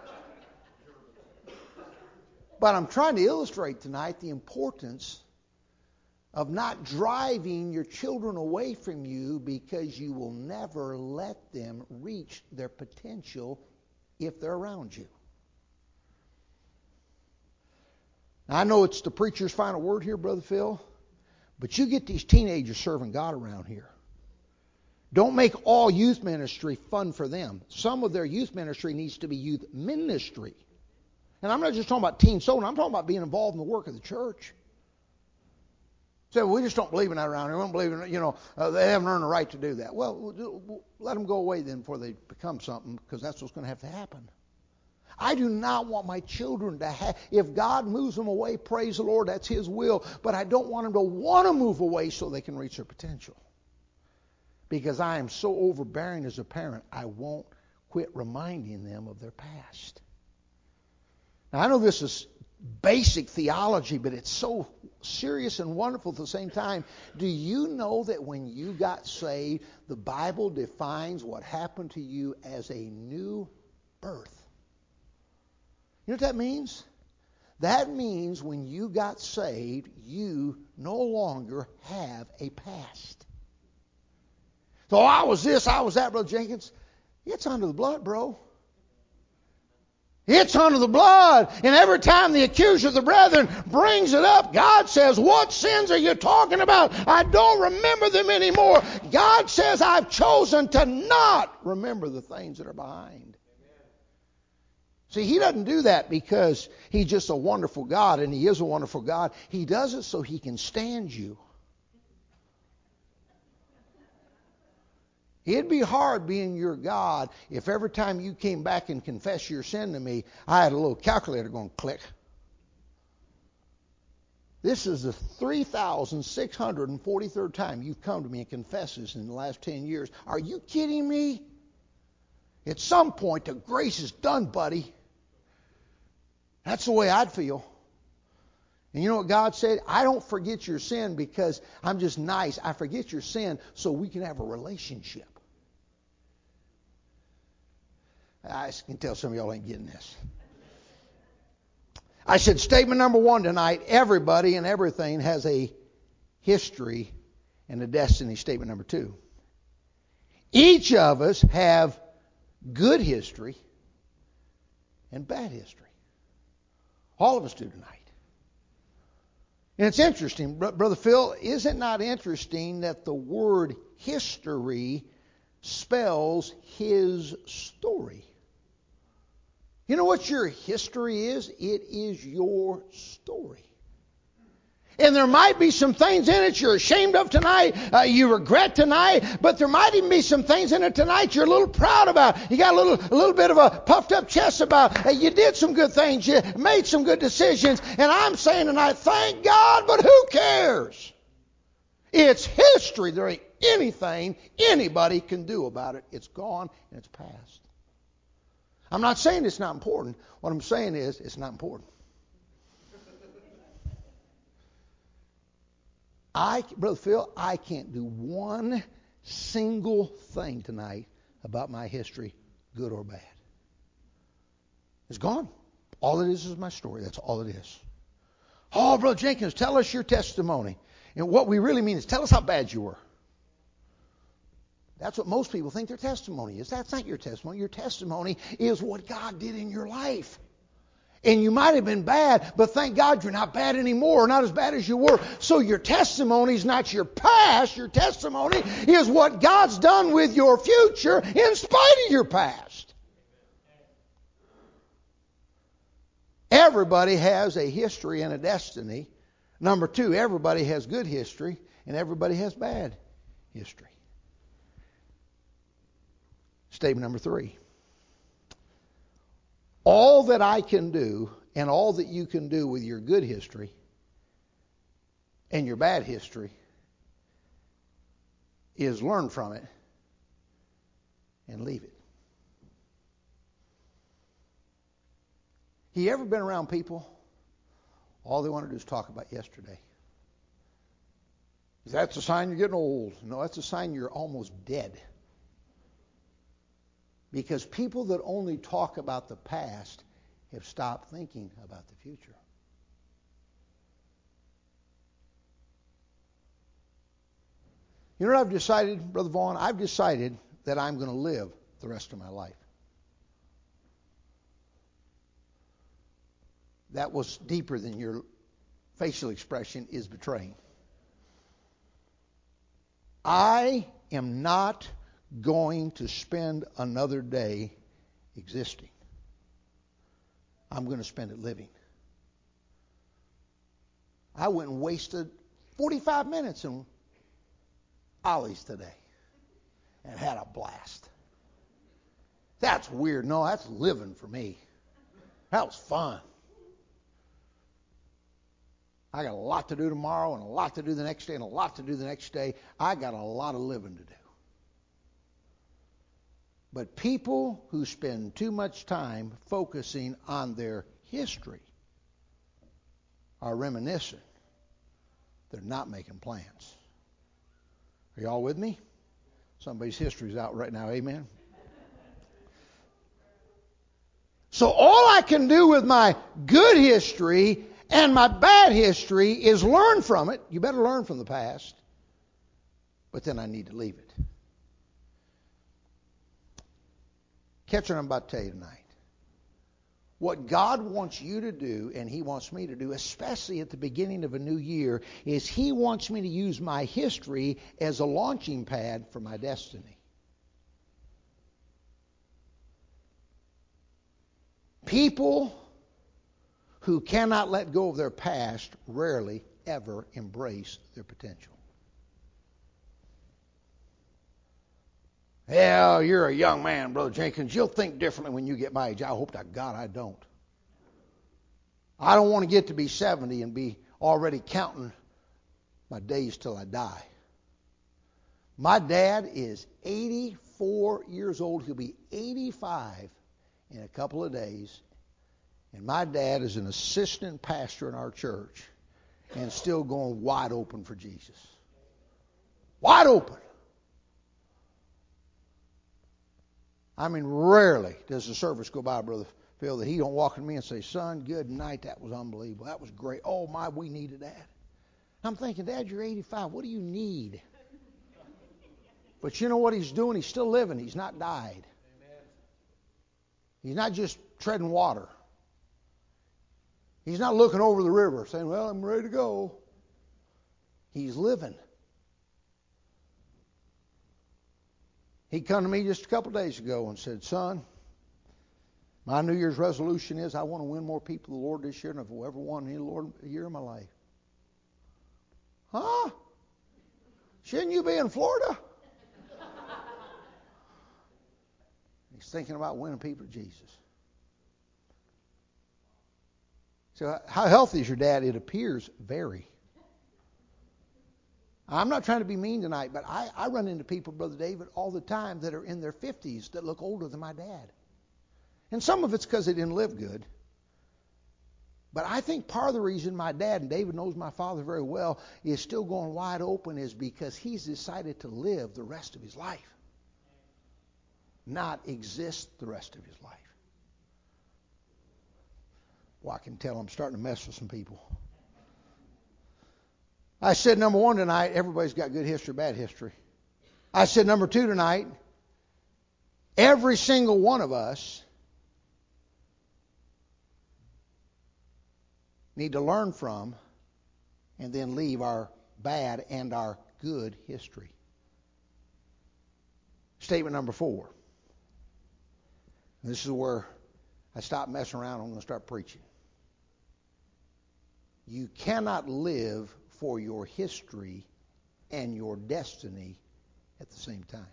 But I'm trying to illustrate tonight the importance of not driving your children away from you because you will never let them reach their potential if they're around you. Now, I know it's the preacher's final word here, Brother Phil, but you get these teenagers serving God around here. Don't make all youth ministry fun for them. Some of their youth ministry needs to be youth ministry. And I'm not just talking about teen soul. I'm talking about being involved in the work of the church. So we just don't believe in that around here. We don't believe in it. They haven't earned the right to do that. Well, let them go away then before they become something, because that's what's going to have to happen. I do not want my children to have, if God moves them away, praise the Lord, that's His will. But I don't want them to want to move away so they can reach their potential. Because I am so overbearing as a parent, I won't quit reminding them of their past. Now, I know this is basic theology, but it's so serious and wonderful at the same time. Do you know that when you got saved, the Bible defines what happened to you as a new birth? You know what that means? That means when you got saved, you no longer have a past. So I was this, I was that, Brother Jenkins. It's under the blood, bro. It's under the blood. And every time the accuser of the brethren brings it up, God says, what sins are you talking about? I don't remember them anymore. God says, I've chosen to not remember the things that are behind. See, He doesn't do that because He's just a wonderful God, and He is a wonderful God. He does it so He can stand you. It'd be hard being your God if every time you came back and confessed your sin to me, I had a little calculator going click. This is the 3,643rd time you've come to me and confessed this in the last 10 years. Are you kidding me? At some point, the grace is done, buddy. That's the way I'd feel. And you know what God said? I don't forget your sin because I'm just nice. I forget your sin so we can have a relationship. I can tell some of y'all ain't getting this. I said statement number one tonight, everybody and everything has a history and a destiny. Statement number two. Each of us have good history and bad history. All of us do tonight. And it's interesting, Brother Phil, is it not interesting that the word history spells his story? You know what your history is? It is your story. And there might be some things in it you're ashamed of tonight, you regret tonight, but there might even be some things in it tonight you're a little proud about. You got a little bit of a puffed up chest about. You did some good things, you made some good decisions, and I'm saying tonight, thank God, but who cares? It's history. There ain't anything anybody can do about it. It's gone and it's past. I'm not saying it's not important. What I'm saying is it's not important. Brother Phil, I can't do one single thing tonight about my history, good or bad. It's gone. All it is my story. That's all it is. Oh, Brother Jenkins, tell us your testimony. And what we really mean is tell us how bad you were. That's what most people think their testimony is. That's not your testimony. Your testimony is what God did in your life. And you might have been bad, but thank God you're not bad anymore, not as bad as you were. So your testimony is not your past. Your testimony is what God's done with your future in spite of your past. Everybody has a history and a destiny. Number two, everybody has good history and everybody has bad history. Statement number three. All that I can do and all that you can do with your good history and your bad history is learn from it and leave it. You ever been around people, all they want to do is talk about yesterday? That's a sign you're getting old. No, that's a sign you're almost dead. Because people that only talk about the past have stopped thinking about the future. You know what I've decided, Brother Vaughn? I've decided that I'm going to live the rest of my life. That was deeper than your facial expression is betraying. I am not going to spend another day existing. I'm going to spend it living. I went and wasted 45 minutes in Ollie's today and had a blast. That's weird. No, that's living for me. That was fun. I got a lot to do tomorrow and a lot to do the next day and a lot to do the next day. I got a lot of living to do. But people who spend too much time focusing on their history are reminiscent. They're not making plans. Are y'all with me? Somebody's history's out right now, amen? So all I can do with my good history and my bad history is learn from it. You better learn from the past. But then I need to leave it. Catch what I'm about to tell you tonight. What God wants you to do, and He wants me to do, especially at the beginning of a new year, is He wants me to use my history as a launching pad for my destiny. People who cannot let go of their past rarely ever embrace their potential. Yeah, you're a young man, Brother Jenkins. You'll think differently when you get my age. I hope to God I don't. I don't want to get to be 70 and be already counting my days till I die. My dad is 84 years old. He'll be 85 in a couple of days. And my dad is an assistant pastor in our church and still going wide open for Jesus. Wide open. I mean, rarely does the service go by, Brother Phil, that he don't walk to me and say, son, good night. That was unbelievable. That was great. Oh, my, we needed that. I'm thinking, Dad, you're 85. What do you need? But you know what he's doing? He's still living. He's not died. He's not just treading water. He's not looking over the river saying, well, I'm ready to go. He's living. He come to me just a couple days ago and said, son, my New Year's resolution is I want to win more people to the Lord this year than I've ever won any Lord a year in my life. Huh? Shouldn't you be in Florida? He's thinking about winning people to Jesus. So how healthy is your dad? It appears very. I'm not trying to be mean tonight, but I run into people, Brother David, all the time that are in their 50s that look older than my dad. And some of it's because they didn't live good. But I think part of the reason my dad, and David knows my father very well, is still going wide open is because he's decided to live the rest of his life, not exist the rest of his life. Well, I can tell I'm starting to mess with some people. I said number one tonight, everybody's got good history, bad history. I said number two tonight, every single one of us need to learn from, and then leave our bad and our good history. Statement number 4. This is where I stop messing around. I'm going to start preaching. You cannot live for your history and your destiny at the same time.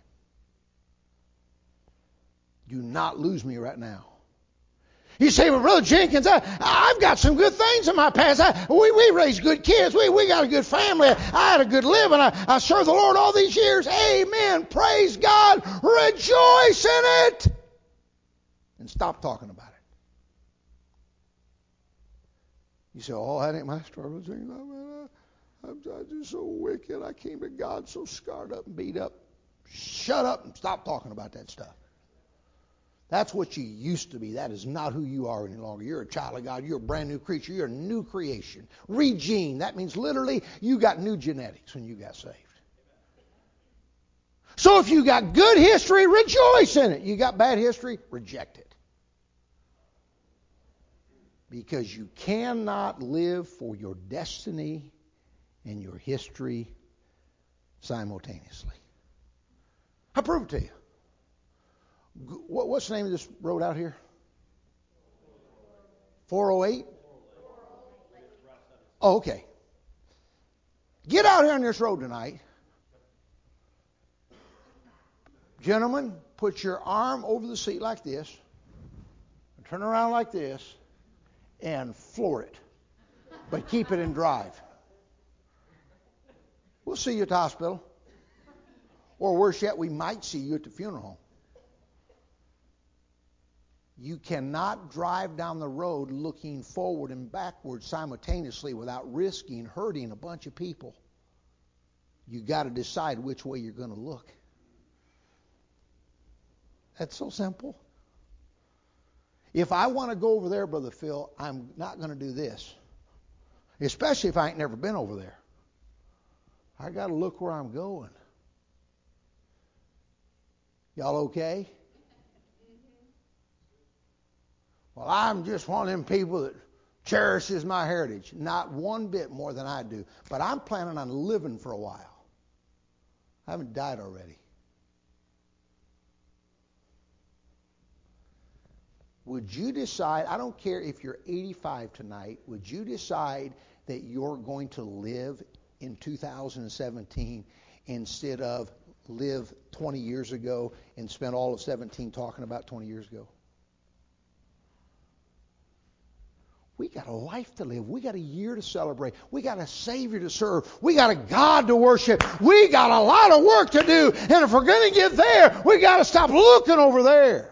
Do not lose me right now. You say, well, Brother Jenkins, I've got some good things in my past. We raised good kids. We got a good family. I had a good living. I served the Lord all these years. Amen. Praise God. Rejoice in it. And stop talking about it. You say, oh, that ain't my story. I'm just so wicked. I came to God so scarred up and beat up. Shut up and stop talking about that stuff. That's what you used to be. That is not who you are any longer. You're a child of God. You're a brand new creature. You're a new creation. Regene. That means literally you got new genetics when you got saved. So if you got good history, rejoice in it. You got bad history, reject it. Because you cannot live for your destiny and your history simultaneously. I'll prove it to you. What's the name of this road out here? 408? Oh, okay. Get out here on this road tonight. Gentlemen, put your arm over the seat like this. Turn around like this. And floor it. But keep it in drive. We'll see you at the hospital. Or worse yet, we might see you at the funeral home. You cannot drive down the road looking forward and backward simultaneously without risking hurting a bunch of people. You got to decide which way you're going to look. That's so simple. If I want to go over there, Brother Phil, I'm not going to do this. Especially if I ain't never been over there. I got to look where I'm going. Y'all okay? Well, I'm just one of them people that cherishes my heritage. Not one bit more than I do. But I'm planning on living for a while. I haven't died already. Would you decide, I don't care if you're 85 tonight, would you decide that you're going to live in 2017 instead of live 20 years ago and spend all of 17 talking about 20 years ago? We got a life to live. We got a year to celebrate. We got a Savior to serve. We got a God to worship. We got a lot of work to do. And if we're going to get there, we got to stop looking over there.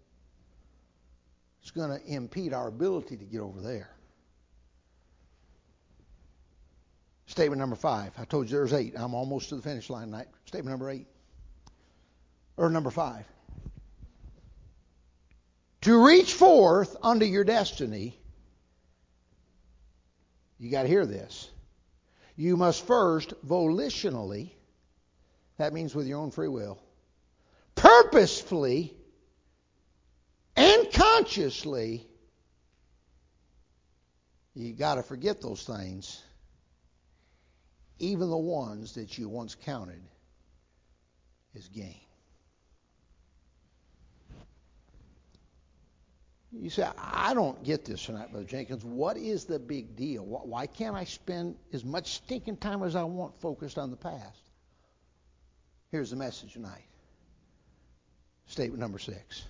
It's going to impede our ability to get over there. Statement number 5. I told you there's 8. I'm almost to the finish line tonight. Statement number 8. Or number 5. To reach forth unto your destiny, you got to hear this. You must first volitionally, that means with your own free will, purposefully and consciously, you got to forget those things, even the ones that you once counted as gain. You say, I don't get this tonight, Brother Jenkins. What is the big deal? Why can't I spend as much stinking time as I want focused on the past? Here's the message tonight. Statement number 6.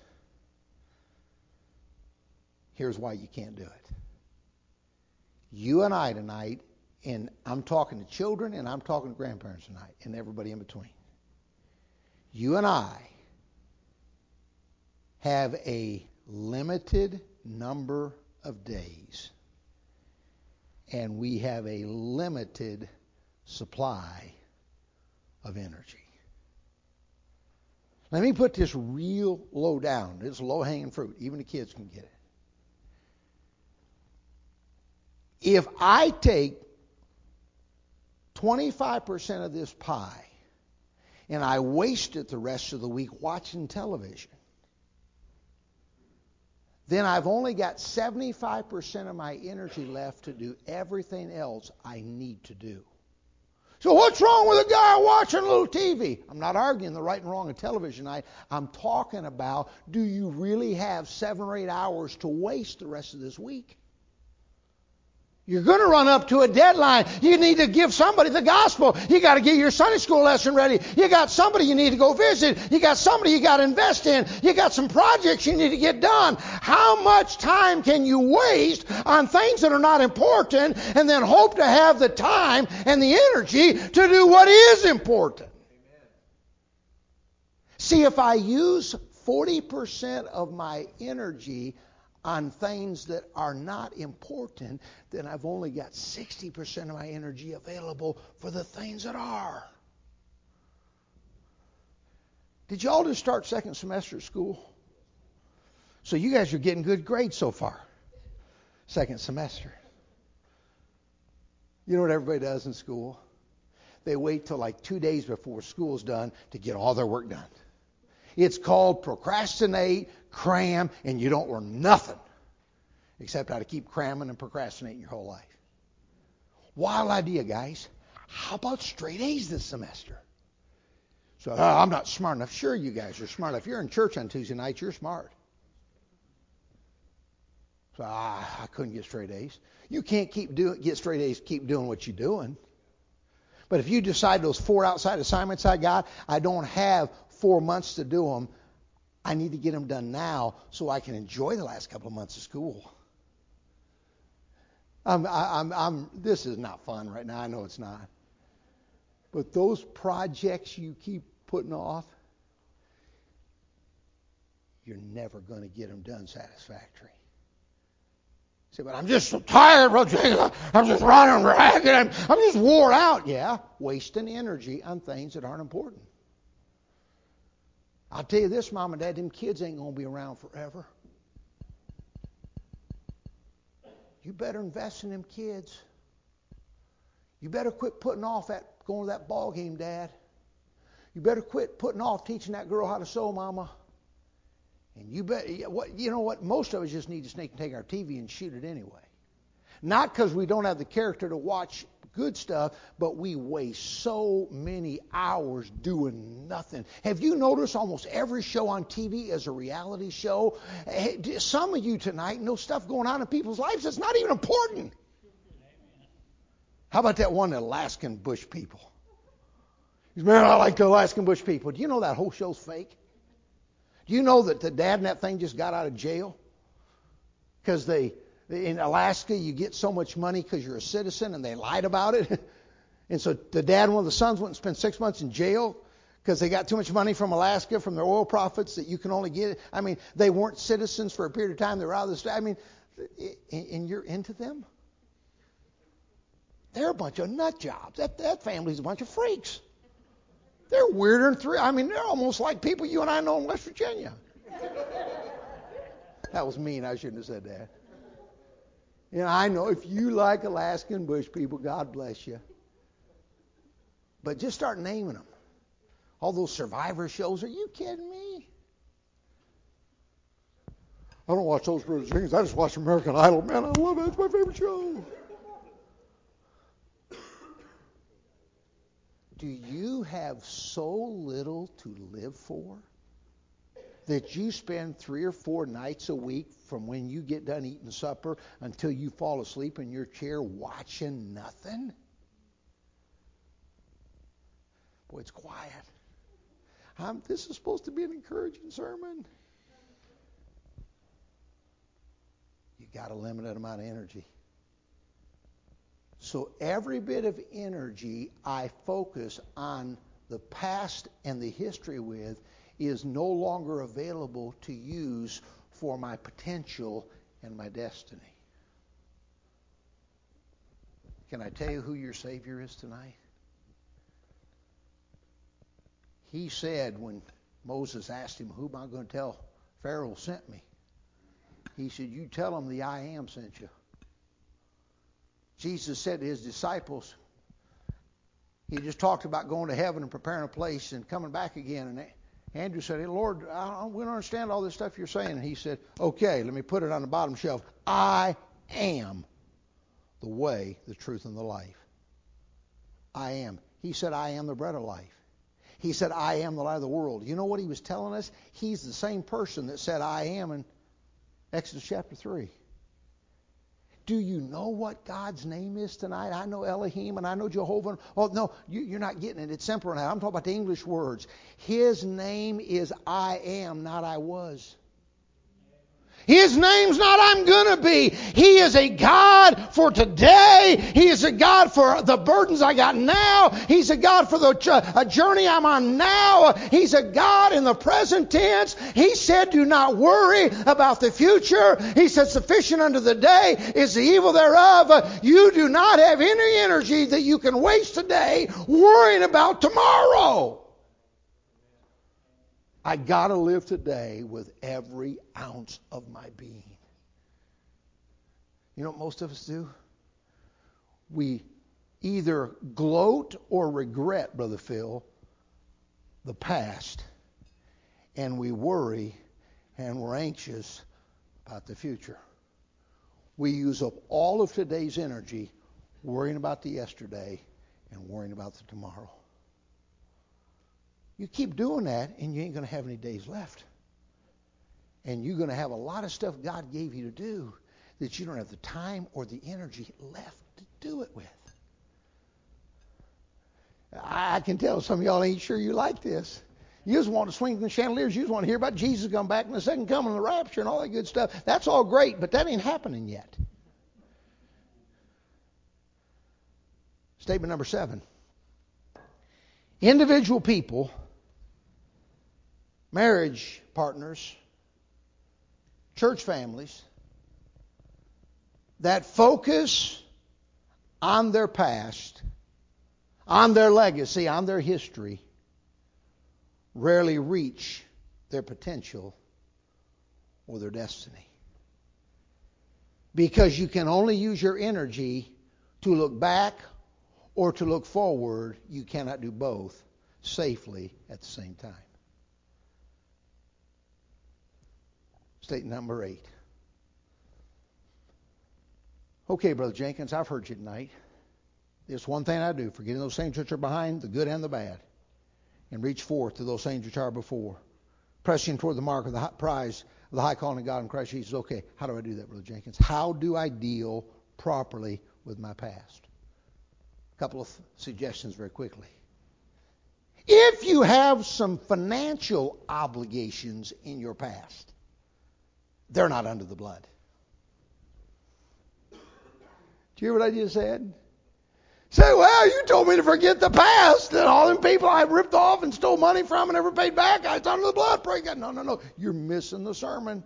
Here's why you can't do it. You and I tonight, and I'm talking to children and I'm talking to grandparents tonight and everybody in between. You and I have a limited number of days, and we have a limited supply of energy. Let me put this real low down. It's low-hanging fruit. Even the kids can get it. If I take 25% of this pie and I waste it the rest of the week watching television, then I've only got 75% of my energy left to do everything else I need to do. So what's wrong with a guy watching a little TV? I'm not arguing the right and wrong of television. I'm talking about, do you really have 7 or 8 hours to waste the rest of this week? You're going to run up to a deadline. You need to give somebody the gospel. You got to get your Sunday school lesson ready. You got somebody you need to go visit. You got somebody you got to invest in. You got some projects you need to get done. How much time can you waste on things that are not important and then hope to have the time and the energy to do what is important? Amen. See, if I use 40% of my energy on things that are not important, then I've only got 60% of my energy available for the things that are. Did you all just start second semester of school? So you guys are getting good grades so far. Second semester. You know what everybody does in school? They wait till like 2 days before school's done to get all their work done. It's called procrastinate, cram, and you don't learn nothing except how to keep cramming and procrastinating your whole life. Wild idea, guys. How about straight A's this semester? So, I'm not smart enough. Sure, you guys are smart. If you're in church on Tuesday nights, you're smart. So, I couldn't get straight A's. You can't get straight A's, keep doing what you're doing. But if you decide those 4 outside assignments I got, I don't have 4 months to do them. I need to get them done now so I can enjoy the last couple of months of school. This is not fun right now. I know it's not. But those projects you keep putting off, you're never going to get them done satisfactory. You say, but I'm just so tired, Brother James. I'm just running ragged. I'm just wore out. Yeah, wasting energy on things that aren't important. I'll tell you this, Mom and Dad, them kids ain't going to be around forever. You better invest in them kids. You better quit putting off going to that ball game, Dad. You better quit putting off teaching that girl how to sew, Mama. And you know what? Most of us just need to take our TV and shoot it anyway. Not because we don't have the character to watch good stuff, but we waste so many hours doing nothing. Have you noticed almost every show on TV is a reality show? Some of you tonight know stuff going on in people's lives that's not even important. How about that one Alaskan bush people? Man, I like the Alaskan bush people. Do you know that whole show's fake? Do you know that the dad in that thing just got out of jail? Because in Alaska, you get so much money because you're a citizen, and they lied about it. And so the dad and one of the sons went and spent 6 months in jail because they got too much money from Alaska, from their oil profits that you can only get. I mean, they weren't citizens for a period of time. They were out of the state. I mean, and you're into them? They're a bunch of nut jobs. That family's a bunch of freaks. They're weirder than they're almost like people you and I know in West Virginia. That was mean. I shouldn't have said that. You know, I know if you like Alaskan bush people, God bless you. But just start naming them. All those survivor shows. Are you kidding me? I don't watch those things. I just watch American Idol. Man, I love it. It's my favorite show. Do you have so little to live for that you spend 3 or 4 nights a week from when you get done eating supper until you fall asleep in your chair watching nothing? Boy, it's quiet. This is supposed to be an encouraging sermon. You got a limited amount of energy. So every bit of energy I focus on the past and the history with is no longer available to use for my potential and my destiny. Can I tell you who your Savior is tonight? He said when Moses asked him, who am I going to tell Pharaoh sent me? He said, you tell him the I am sent you. Jesus said to his disciples, he just talked about going to heaven and preparing a place and coming back again. Andrew said, hey, Lord, we don't understand all this stuff you're saying. And he said, okay, let me put it on the bottom shelf. I am the way, the truth, and the life. I am. He said, I am the bread of life. He said, I am the light of the world. You know what he was telling us? He's the same person that said, I am in Exodus chapter 3. Do you know what God's name is tonight? I know Elohim and I know Jehovah. Oh, no, you're not getting it. It's simple now. I'm talking about the English words. His name is I am, not I was. His name's not I'm going to be. He is a God for today. He is a God for the burdens I got now. He's a God for the journey I'm on now. He's a God in the present tense. He said, do not worry about the future. He said, sufficient unto the day is the evil thereof. You do not have any energy that you can waste today worrying about tomorrow. I got to live today with every ounce of my being. You know what most of us do? We either gloat or regret, Brother Phil, the past, and we worry and we're anxious about the future. We use up all of today's energy worrying about the yesterday and worrying about the tomorrow. You keep doing that, and you ain't going to have any days left. And you're going to have a lot of stuff God gave you to do that you don't have the time or the energy left to do it with. I can tell some of y'all ain't sure you like this. You just want to swing from the chandeliers. You just want to hear about Jesus come back in the second coming and the rapture and all that good stuff. That's all great, but that ain't happening yet. Statement number 7. Individual people, marriage partners, church families that focus on their past, on their legacy, on their history, rarely reach their potential or their destiny. Because you can only use your energy to look back or to look forward. You cannot do both safely at the same time. Statement number 8. Okay, Brother Jenkins, I've heard you tonight. There's one thing I do, forgetting those things which are behind, the good and the bad, and reach forth to those things which are before, pressing toward the mark of the prize of the high calling of God in Christ Jesus. Okay, how do I do that, Brother Jenkins? How do I deal properly with my past? A couple of suggestions very quickly. If you have some financial obligations in your past, they're not under the blood. Do you hear what I just said? Say, well, you told me to forget the past and all them people I ripped off and stole money from and never paid back. It's under the blood. Pray God. No. You're missing the sermon.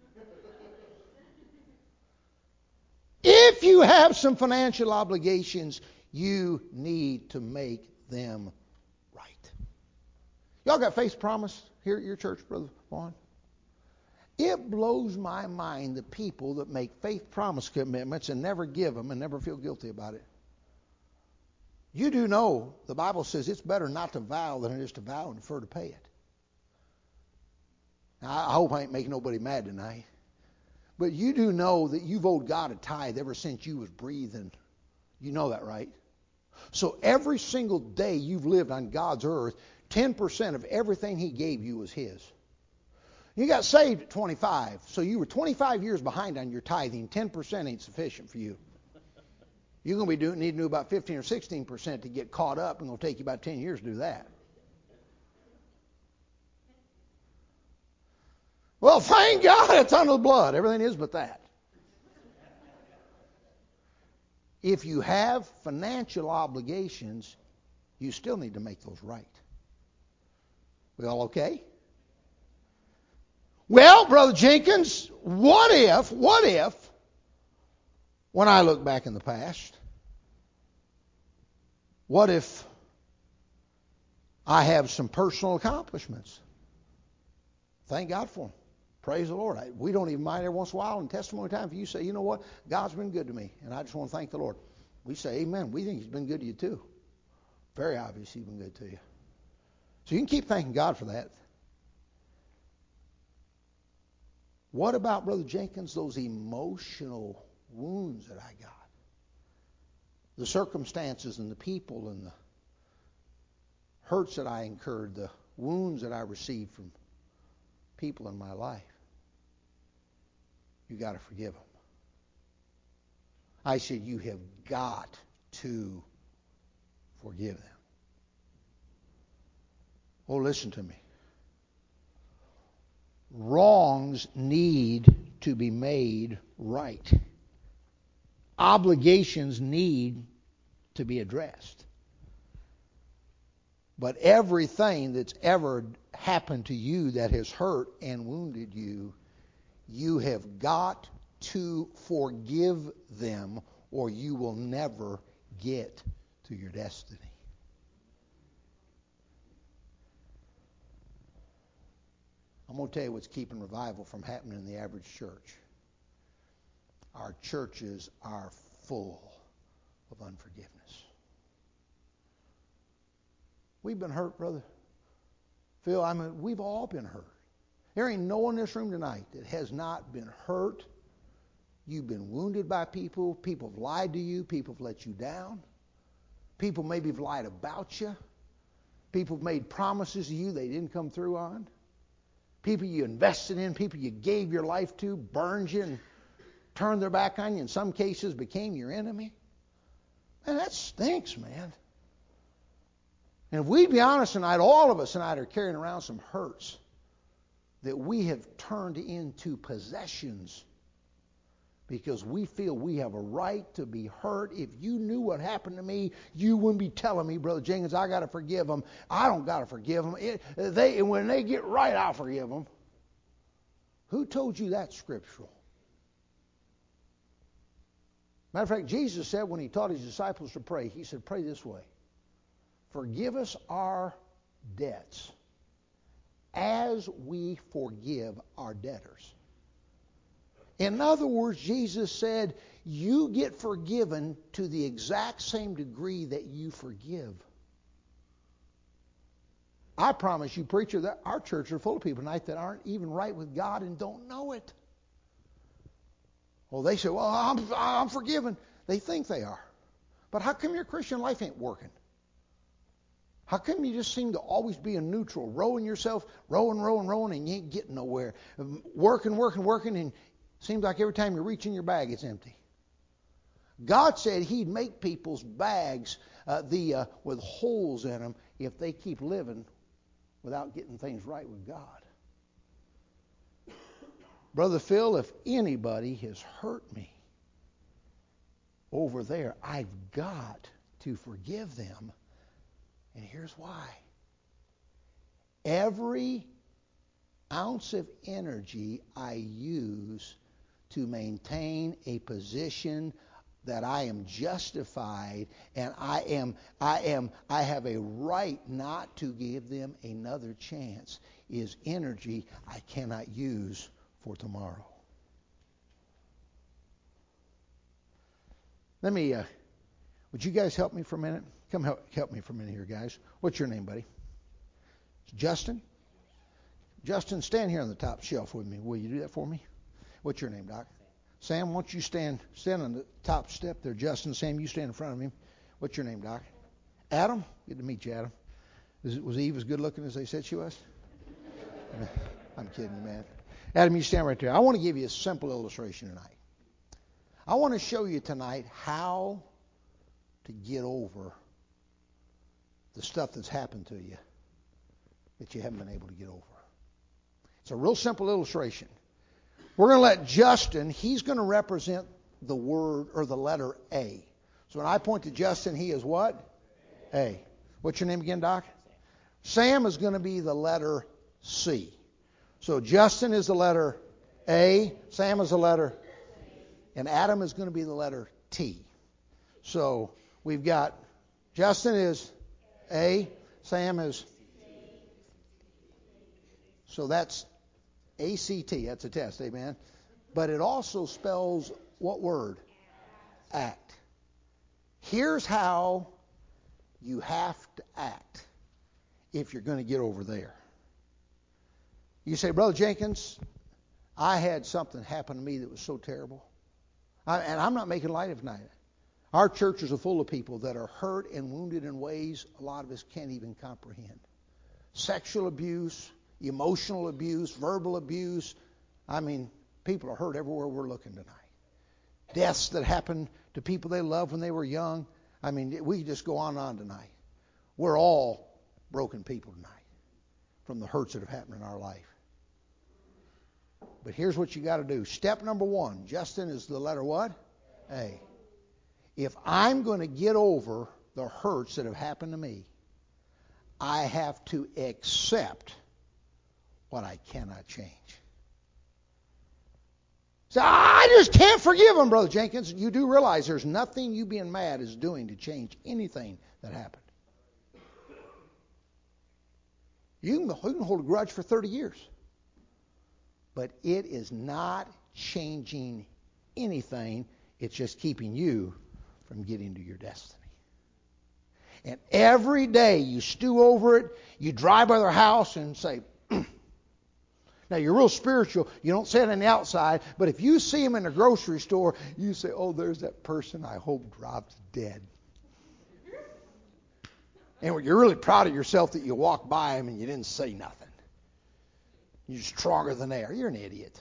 If you have some financial obligations, you need to make them right. Y'all got faith promise here at your church, Brother Vaughn? It blows my mind the people that make faith promise commitments and never give them and never feel guilty about it. You do know the Bible says it's better not to vow than it is to vow and defer to pay it. Now, I hope I ain't making nobody mad tonight. But you do know that you've owed God a tithe ever since you was breathing. You know that, right? So every single day you've lived on God's earth, 10% of everything He gave you was His. You got saved at 25, so you were 25 years behind on your tithing. 10% ain't sufficient for you. You're going to be need to do about 15 or 16% to get caught up, and it'll take you about 10 years to do that. Well, thank God it's under the blood. Everything is but that. If you have financial obligations, you still need to make those right. We all okay? Well, Brother Jenkins, what if, when I look back in the past, what if I have some personal accomplishments? Thank God for them. Praise the Lord. We don't even mind every once in a while in testimony time if you say, you know what, God's been good to me, and I just want to thank the Lord. We say amen. We think He's been good to you too. Very obvious He's been good to you. So you can keep thanking God for that. What about, Brother Jenkins, those emotional wounds that I got? The circumstances and the people and the hurts that I incurred, the wounds that I received from people in my life. You got to forgive them. I said, you have got to forgive them. Oh, listen to me. Wrongs need to be made right. Obligations need to be addressed. But everything that's ever happened to you that has hurt and wounded you, you have got to forgive them, or you will never get to your destiny. I'm going to tell you what's keeping revival from happening in the average church. Our churches are full of unforgiveness. We've been hurt, Brother Phil. We've all been hurt. There ain't no one in this room tonight that has not been hurt. You've been wounded by people. People have lied to you. People have let you down. People maybe have lied about you. People have made promises to you they didn't come through on. People you invested in, people you gave your life to, burned you and turned their back on you. In some cases, became your enemy. Man, that stinks, man. And if we'd be honest tonight, all of us tonight are carrying around some hurts that we have turned into possessions because we feel we have a right to be hurt. If you knew what happened to me, you wouldn't be telling me, Brother Jenkins, I got to forgive them. I don't got to forgive them. When they get right, I'll forgive them. Who told you that's scriptural? Matter of fact, Jesus said when he taught his disciples to pray, he said, pray this way. Forgive us our debts as we forgive our debtors. In other words, Jesus said, you get forgiven to the exact same degree that you forgive. I promise you, preacher, that our church are full of people tonight that aren't even right with God and don't know it. Well, they say, well, I'm forgiven. They think they are. But how come your Christian life ain't working? How come you just seem to always be in neutral, rowing, and you ain't getting nowhere? Working, and seems like every time you reach in your bag, it's empty. God said He'd make people's bags with holes in them if they keep living without getting things right with God. Brother Phil, if anybody has hurt me over there, I've got to forgive them. And here's why. Every ounce of energy I use to maintain a position that I am justified and I have a right not to give them another chance is energy I cannot use for tomorrow. Would you guys help me for a minute? Come help me for a minute here, guys. What's your name, buddy? Justin? Justin, stand here on the top shelf with me. Will you do that for me? What's your name, Doc? Sam, why don't you stand on the top step there, Justin. Sam, you stand in front of him. What's your name, Doc? Adam? Good to meet you, Adam. Was Eve as good looking as they said she was? I'm kidding you, man. Adam, you stand right there. I want to give you a simple illustration tonight. I want to show you tonight how to get over the stuff that's happened to you that you haven't been able to get over. It's a real simple illustration. We're going to let Justin, he's going to represent the word or the letter A. So when I point to Justin, he is what? A. What's your name again, Doc? Sam is going to be the letter C. So Justin is the letter A, Sam is the letter, and Adam is going to be the letter T. So we've got Justin is A, Sam is, so that's ACT, that's a test, amen. But it also spells what word? Act. Here's how you have to act if you're going to get over there. You say, Brother Jenkins, I had something happen to me that was so terrible. And I'm not making light of it tonight. Our churches are full of people that are hurt and wounded in ways a lot of us can't even comprehend. Sexual abuse, emotional abuse, verbal abuse. I mean, people are hurt everywhere we're looking tonight. Deaths that happened to people they loved when they were young. I mean, we could just go on and on tonight. We're all broken people tonight from the hurts that have happened in our life. But here's what you got to do. Step number one, Justin, is the letter what? A. If I'm going to get over the hurts that have happened to me, I have to accept what I cannot change. So I just can't forgive them, Brother Jenkins. You do realize there's nothing you being mad is doing to change anything that happened. You can hold a grudge for 30 years. But it is not changing anything. It's just keeping you from getting to your destiny. And every day you stew over it, you drive by their house and say, now you're real spiritual, you don't say it on the outside, but if you see them in a grocery store, you say, oh, there's that person I hope drops dead. And you're really proud of yourself that you walked by them and you didn't say nothing. You're stronger than they are. You're an idiot.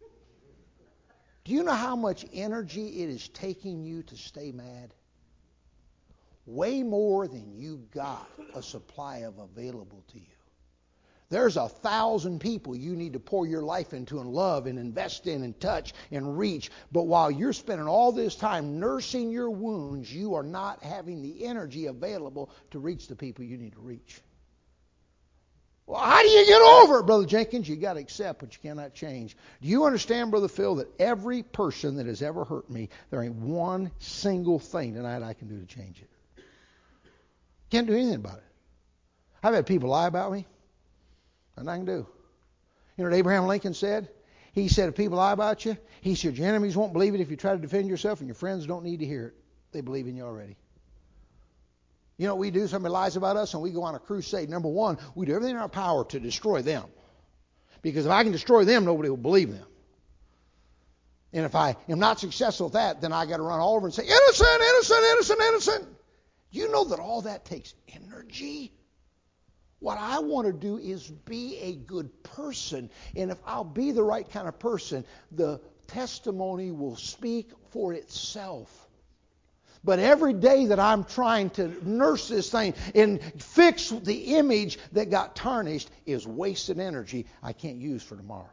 Do you know how much energy it is taking you to stay mad? Way more than you got a supply of available to you. There's 1,000 people you need to pour your life into and love and invest in and touch and reach. But while you're spending all this time nursing your wounds, you are not having the energy available to reach the people you need to reach. Well, how do you get over it, Brother Jenkins? You got to accept what you cannot change. Do you understand, Brother Phil, that every person that has ever hurt me, there ain't one single thing tonight I can do to change it? Can't do anything about it. I've had people lie about me. Nothing I can do. You know what Abraham Lincoln said? He said, if people lie about you, he said, your enemies won't believe it if you try to defend yourself, and your friends don't need to hear it. They believe in you already. You know what we do? Somebody lies about us and we go on a crusade. Number one, we do everything in our power to destroy them. Because if I can destroy them, nobody will believe them. And if I am not successful at that, then I got to run all over and say, innocent, innocent, innocent, innocent. You know that all that takes energy? What I want to do is be a good person. And if I'll be the right kind of person, the testimony will speak for itself. But every day that I'm trying to nurse this thing and fix the image that got tarnished is wasted energy I can't use for tomorrow.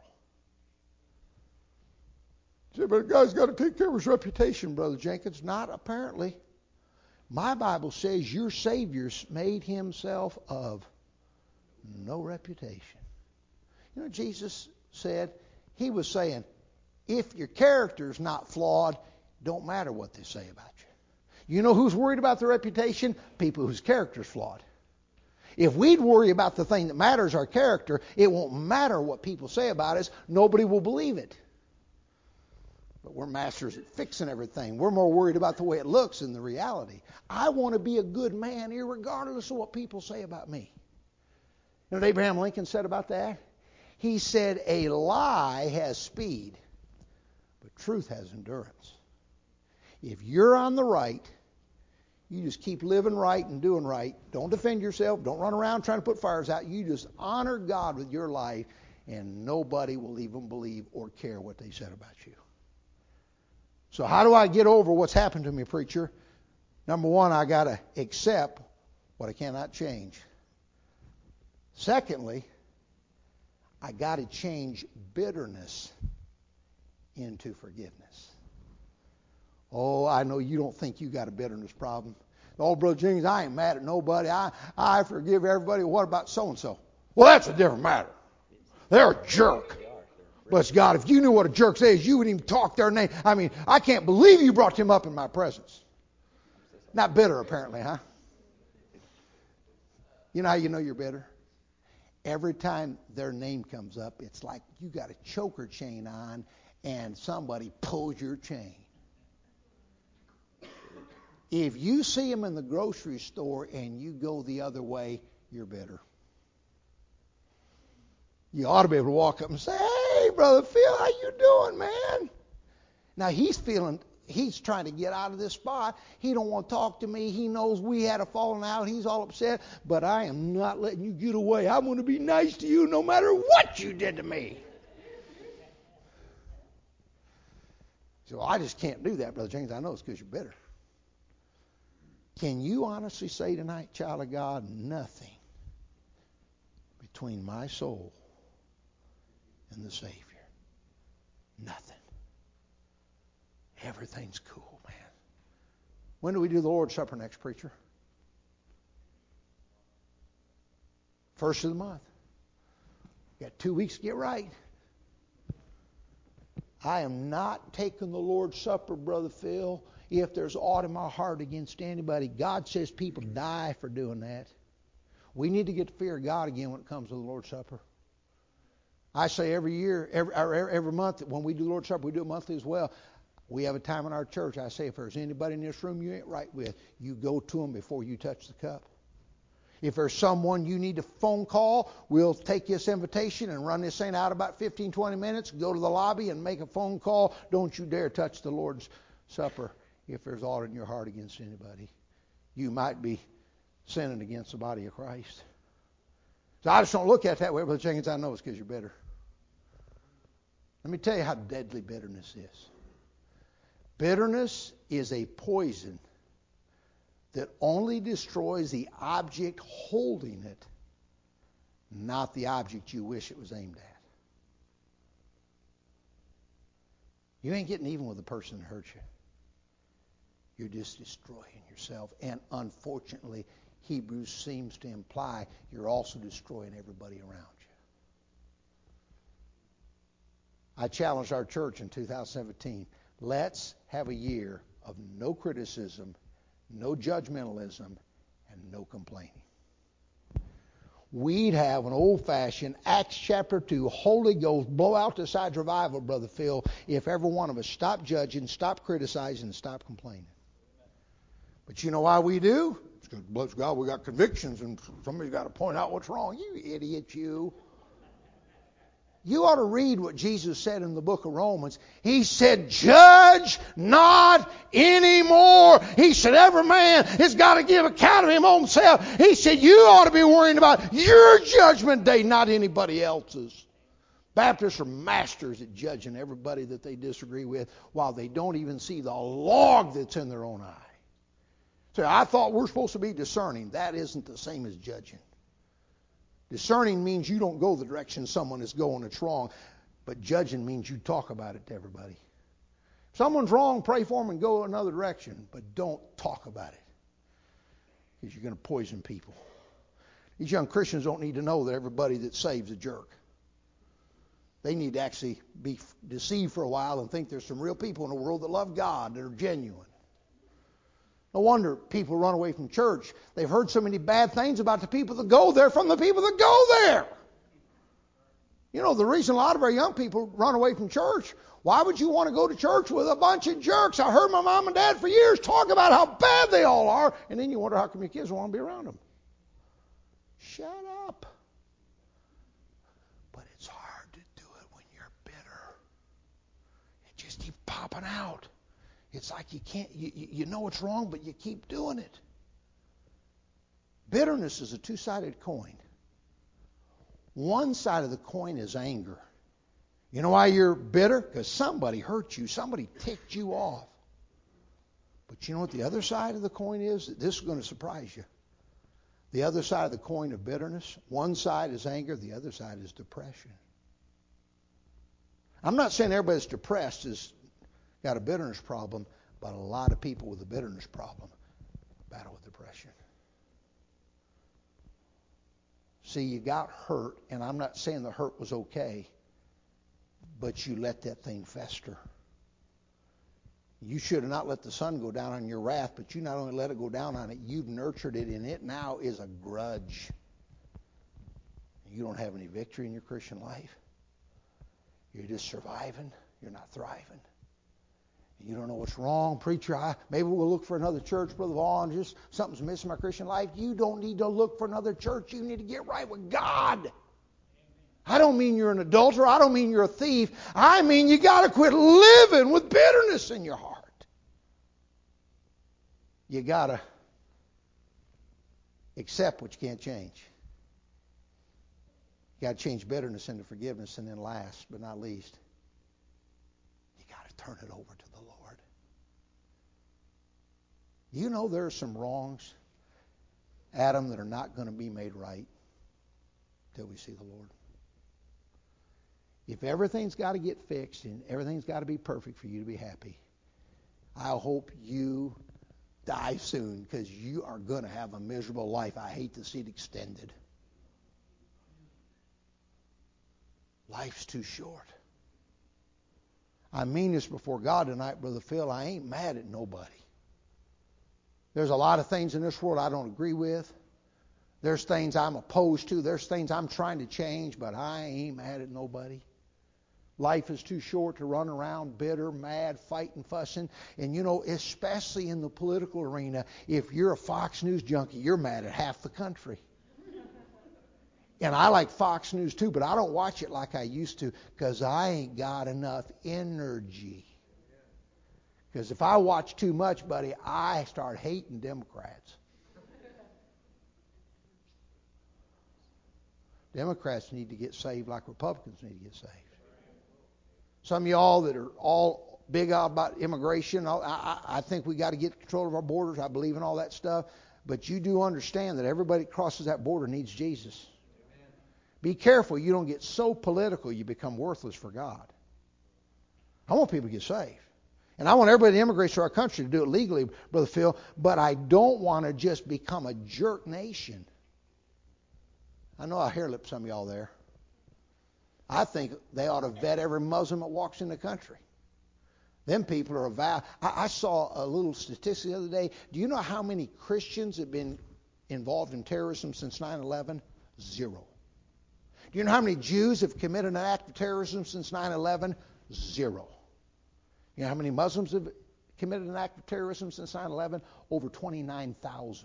You say, but a guy's got to take care of his reputation, Brother Jenkins. Not apparently. My Bible says your Savior made himself of no reputation. You know what Jesus said? He was saying, if your character's not flawed, don't matter what they say about you. You know who's worried about their reputation? People whose character's flawed. If we'd worry about the thing that matters, our character, it won't matter what people say about us. Nobody will believe it. But we're masters at fixing everything. We're more worried about the way it looks than the reality. I want to be a good man irregardless of what people say about me. You know what Abraham Lincoln said about that? He said, a lie has speed, but truth has endurance. If you're on the right, you just keep living right and doing right. Don't defend yourself. Don't run around trying to put fires out. You just honor God with your life, and nobody will even believe or care what they said about you. So how do I get over what's happened to me, preacher? Number one, I got to accept what I cannot change. Secondly, I got to change bitterness into forgiveness. Oh, I know you don't think you got a bitterness problem. Oh, Brother Jenkins, I ain't mad at nobody. I forgive everybody. What about so-and-so? Well, that's a different matter. They're a jerk. Bless God, if you knew what a jerk is, you wouldn't even talk their name. I mean, I can't believe you brought him up in my presence. Not bitter, apparently, huh? You know how you know you're bitter? Every time their name comes up, it's like you got a choker chain on and somebody pulls your chain. If you see them in the grocery store and you go the other way, you're bitter. You ought to be able to walk up and say, hey, Brother Phil, how you doing, man? Now he's trying to get out of this spot. He don't want to talk to me. He knows we had a falling out. He's all upset. But I am not letting you get away. I'm going to be nice to you no matter what you did to me. So I just can't do that, Brother James. I know it's because you're bitter. Can you honestly say tonight, child of God, nothing between my soul and the Savior? Nothing. Everything's cool, man. When do we do the Lord's Supper next, preacher? First of the month. Got 2 weeks to get right. I am not taking the Lord's Supper, Brother Phil, if there's aught in my heart against anybody. God says people die for doing that. We need to get the fear of God again when it comes to the Lord's Supper. I say every year, every month, when we do the Lord's Supper, we do it monthly as well. We have a time in our church, I say, if there's anybody in this room you ain't right with, you go to them before you touch the cup. If there's someone you need to phone call, we'll take this invitation and run this thing out about 15, 20 minutes, go to the lobby and make a phone call. Don't you dare touch the Lord's Supper if there's aught in your heart against anybody. You might be sinning against the body of Christ. So I just don't look at it that way, Brother Jenkins. I know it's because you're bitter. Let me tell you how deadly bitterness is. Bitterness is a poison that only destroys the object holding it, not the object you wish it was aimed at. You ain't getting even with the person that hurt you. You're just destroying yourself. And unfortunately, Hebrews seems to imply you're also destroying everybody around you. I challenged our church in 2017, let's have a year of no criticism, no judgmentalism, and no complaining. We'd have an old-fashioned Acts chapter 2 Holy Ghost blow-out the sides revival, Brother Phil, if every one of us stopped judging, stopped criticizing, and stopped complaining. But you know why we do? It's because, bless God, we got convictions, and somebody's got to point out what's wrong. You idiot, you. You ought to read what Jesus said in the book of Romans. He said, judge not anymore. He said, every man has got to give account of himself. He said, you ought to be worrying about your judgment day, not anybody else's. Baptists are masters at judging everybody that they disagree with while they don't even see the log that's in their own eye. So I thought we're supposed to be discerning. That isn't the same as judging. Discerning means you don't go the direction someone is going that's wrong. But judging means you talk about it to everybody. If someone's wrong, pray for them and go another direction. But don't talk about it. Because you're going to poison people. These young Christians don't need to know that everybody that saves a jerk. They need to actually be deceived for a while and think there's some real people in the world that love God, that are genuine. No wonder people run away from church. They've heard so many bad things about the people that go there from the people that go there. You know, the reason a lot of our young people run away from church, why would you want to go to church with a bunch of jerks? I heard my mom and dad for years talk about how bad they all are, and then you wonder how come your kids want to be around them. Shut up. But it's hard to do it when you're bitter. It just keeps popping out. It's like you can't, you know it's wrong, but you keep doing it. Bitterness is a two-sided coin. One side of the coin is anger. You know why you're bitter? Because somebody hurt you. Somebody ticked you off. But you know what the other side of the coin is? This is going to surprise you. The other side of the coin of bitterness, one side is anger, the other side is depression. I'm not saying everybody that's depressed is got a bitterness problem, but a lot of people with a bitterness problem battle with depression. See, you got hurt, and I'm not saying the hurt was okay, but you let that thing fester. You should have not let the sun go down on your wrath, but you not only let it go down on it, you've nurtured it, and it now is a grudge. You don't have any victory in your Christian life. You're just surviving. You're not thriving. You don't know what's wrong, preacher. Maybe we'll look for another church, Brother Vaughn. Just something's missing in my Christian life. You don't need to look for another church. You need to get right with God. I don't mean you're an adulterer. I don't mean you're a thief. I mean you got to quit living with bitterness in your heart. You got to accept what you can't change. You got to change bitterness into forgiveness, and then last but not least, you got to turn it over to the Lord. You know there are some wrongs, Adam, that are not going to be made right till we see the Lord. If everything's got to get fixed and everything's got to be perfect for you to be happy, I hope you die soon, because you are going to have a miserable life. I hate to see it extended. Life's too short. I mean this before God tonight, Brother Phil. I ain't mad at nobody. There's a lot of things in this world I don't agree with. There's things I'm opposed to. There's things I'm trying to change, but I ain't mad at nobody. Life is too short to run around bitter, mad, fighting, fussing. And you know, especially in the political arena, if you're a Fox News junkie, you're mad at half the country. And I like Fox News too, but I don't watch it like I used to, because I ain't got enough energy. Because if I watch too much, buddy, I start hating Democrats. Democrats need to get saved like Republicans need to get saved. Some of y'all that are all big about immigration, I think we got to get control of our borders. I believe in all that stuff. But you do understand that everybody that crosses that border needs Jesus. Amen. Be careful you don't get so political you become worthless for God. I want people to get saved. And I want everybody that immigrates to our country to do it legally, Brother Phil. But I don't want to just become a jerk nation. I know I hair-lip some of y'all there. I think they ought to vet every Muslim that walks in the country. Them people are I saw a little statistic the other day. Do you know how many Christians have been involved in terrorism since 9/11? 0. Do you know how many Jews have committed an act of terrorism since 9/11? 0. You know how many Muslims have committed an act of terrorism since 9/11? Over 29,000.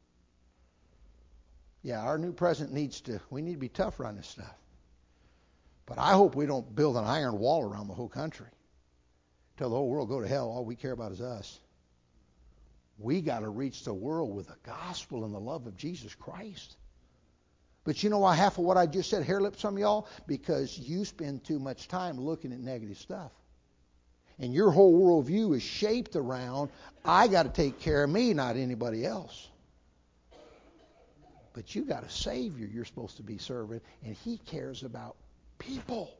Yeah, our new president we need to be tougher on this stuff. But I hope we don't build an iron wall around the whole country. Tell the whole world, go to hell. All we care about is us. We got to reach the world with the gospel and the love of Jesus Christ. But you know why half of what I just said hair-lip some of y'all? Because you spend too much time looking at negative stuff. And your whole worldview is shaped around, I got to take care of me, not anybody else. But you got a Savior you're supposed to be serving, and He cares about people.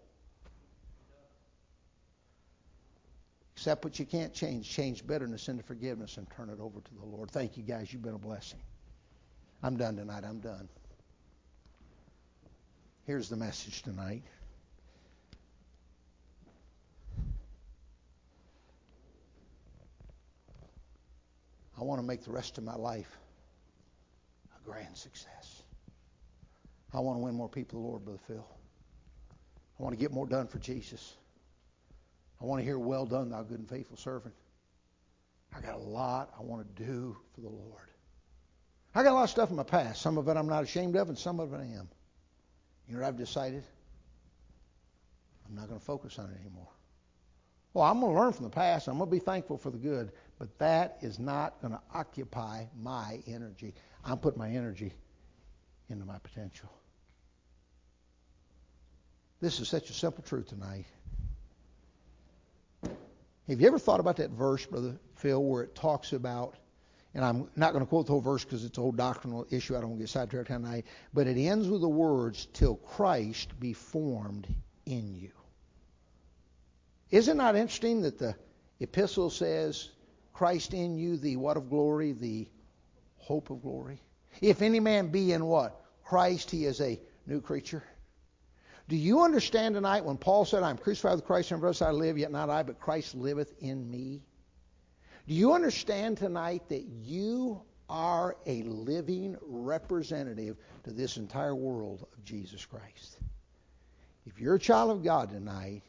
Accept what you can't change. Change bitterness into forgiveness and turn it over to the Lord. Thank you, guys. You've been a blessing. I'm done tonight. I'm done. Here's the message tonight. I want to make the rest of my life a grand success. I want to win more people to the Lord, Brother Phil. I want to get more done for Jesus. I want to hear, well done, thou good and faithful servant. I got a lot I want to do for the Lord. I got a lot of stuff in my past. Some of it I'm not ashamed of, and some of it I am. You know what I've decided? I'm not going to focus on it anymore. Well, I'm going to learn from the past. I'm going to be thankful for the good. But that is not going to occupy my energy. I'm putting my energy into my potential. This is such a simple truth tonight. Have you ever thought about that verse, Brother Phil, where it talks about, and I'm not going to quote the whole verse because it's a whole doctrinal issue. I don't want to get sidetracked tonight. But it ends with the words, till Christ be formed in you. Isn't it not interesting that the epistle says, Christ in you, the what of glory? The hope of glory. If any man be in what? Christ, he is a new creature. Do you understand tonight when Paul said, I'm crucified with Christ, and thus I live, yet not I, but Christ liveth in me? Do you understand tonight that you are a living representative to this entire world of Jesus Christ? If you're a child of God tonight,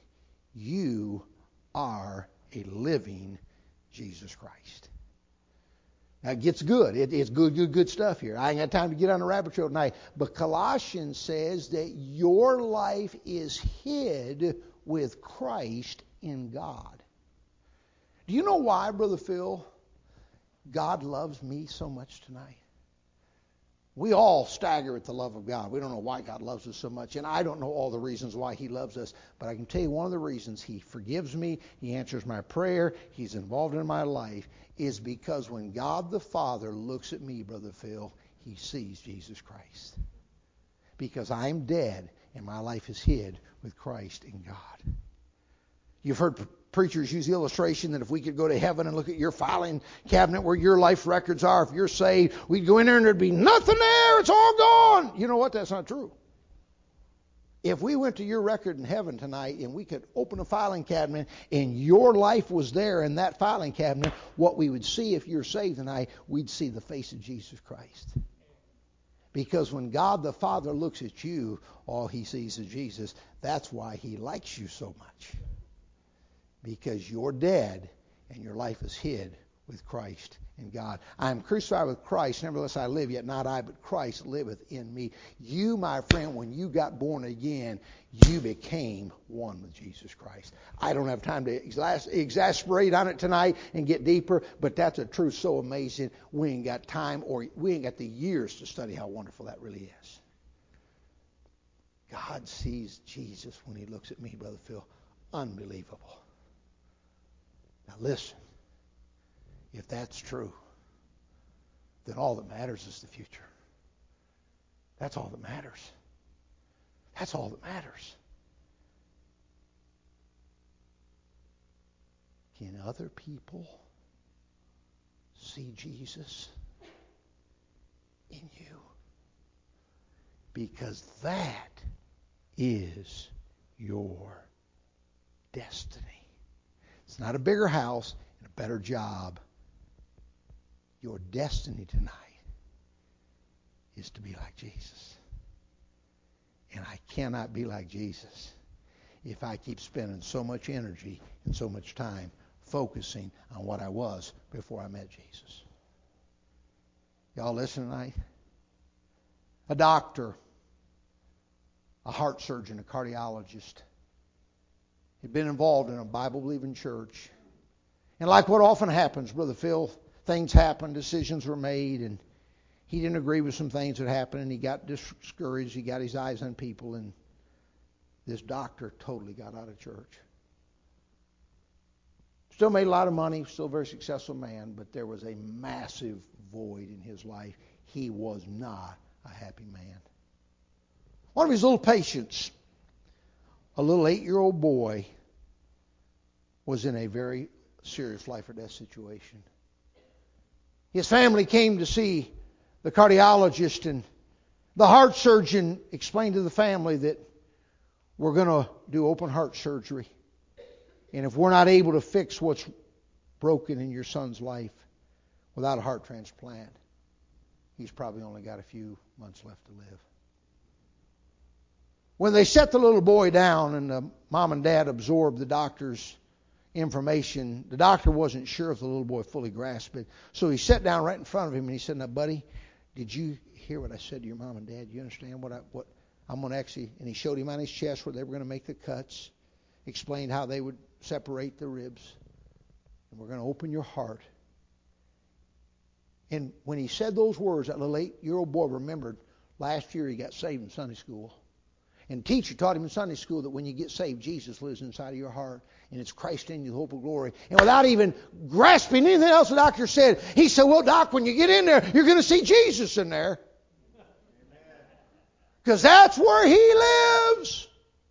you are a living Jesus Christ. It gets good. It's good stuff here. I ain't got time to get on the rabbit trail tonight. But Colossians says that your life is hid with Christ in God. Do you know why, Brother Phil, God loves me so much tonight? We all stagger at the love of God. We don't know why God loves us so much. And I don't know all the reasons why He loves us. But I can tell you one of the reasons He forgives me, He answers my prayer, He's involved in my life, is because when God the Father looks at me, Brother Phil, He sees Jesus Christ. Because I'm dead and my life is hid with Christ in God. You've heard preachers use the illustration that if we could go to heaven and look at your filing cabinet where your life records are, if you're saved, we'd go in there and there'd be nothing there. It's all gone. You know what? That's not true. If we went to your record in heaven tonight and we could open a filing cabinet and your life was there in that filing cabinet, what we would see if you're saved tonight, we'd see the face of Jesus Christ. Because when God the Father looks at you, all He sees is Jesus. That's why He likes you so much. Because you're dead and your life is hid with Christ in God. I am crucified with Christ, nevertheless I live, yet not I, but Christ liveth in me. You, my friend, when you got born again, you became one with Jesus Christ. I don't have time to exasperate on it tonight and get deeper, but that's a truth so amazing. We ain't got time or we ain't got the years to study how wonderful that really is. God sees Jesus when He looks at me, Brother Phil. Unbelievable. Now listen, if that's true, then all that matters is the future. That's all that matters. That's all that matters. Can other people see Jesus in you? Because that is your destiny. It's not a bigger house and a better job. Your destiny tonight is to be like Jesus. And I cannot be like Jesus if I keep spending so much energy and so much time focusing on what I was before I met Jesus. Y'all listen tonight? A doctor, a heart surgeon, a cardiologist, he'd been involved in a Bible-believing church. And like what often happens, Brother Phil, things happened, decisions were made, and he didn't agree with some things that happened, and he got discouraged. He got his eyes on people, and this doctor totally got out of church. Still made a lot of money, still a very successful man, but there was a massive void in his life. He was not a happy man. One of his little patients, a little 8-year-old boy, was in a very serious life or death situation. His family came to see the cardiologist, and the heart surgeon explained to the family that we're going to do open heart surgery. And if we're not able to fix what's broken in your son's life without a heart transplant, he's probably only got a few months left to live. When they set the little boy down and the mom and dad absorbed the doctor's information, the doctor wasn't sure if the little boy fully grasped it. So he sat down right in front of him and he said, "Now, buddy, did you hear what I said to your mom and dad? You understand what I'm going to actually..." And he showed him on his chest where they were going to make the cuts, explained how they would separate the ribs, and we're going to open your heart. And when he said those words, that little 8-year-old boy remembered last year he got saved in Sunday school. And the teacher taught him in Sunday school that when you get saved, Jesus lives inside of your heart, and it's Christ in you, the hope of glory. And without even grasping anything else the doctor said, he said, "Well, Doc, when you get in there, you're going to see Jesus in there. Because that's where He lives."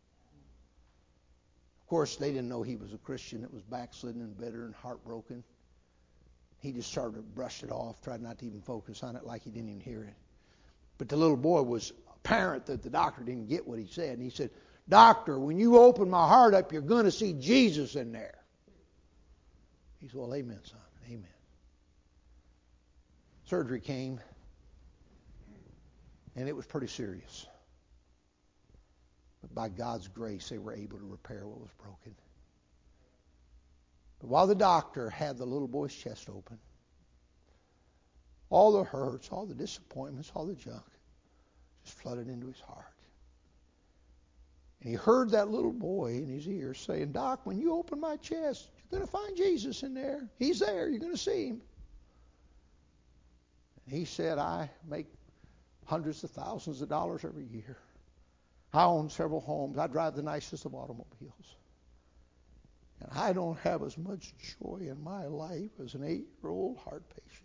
Of course, they didn't know he was a Christian that was backslidden and bitter and heartbroken. He just started to brush it off, tried not to even focus on it like he didn't even hear it. But the little boy was apparent that the doctor didn't get what he said. And he said, "Doctor, when you open my heart up, you're going to see Jesus in there." He said, "Well, amen, son. Amen." Surgery came, and it was pretty serious. But by God's grace, they were able to repair what was broken. But while the doctor had the little boy's chest open, all the hurts, all the disappointments, all the junk just flooded into his heart. And he heard that little boy in his ear saying, Doc, when you open my chest, you're going to find Jesus in there. He's there. You're going to see him. And he said, I make hundreds of thousands of dollars every year. I own several homes. I drive the nicest of automobiles. And I don't have as much joy in my life as an 8-year-old heart patient.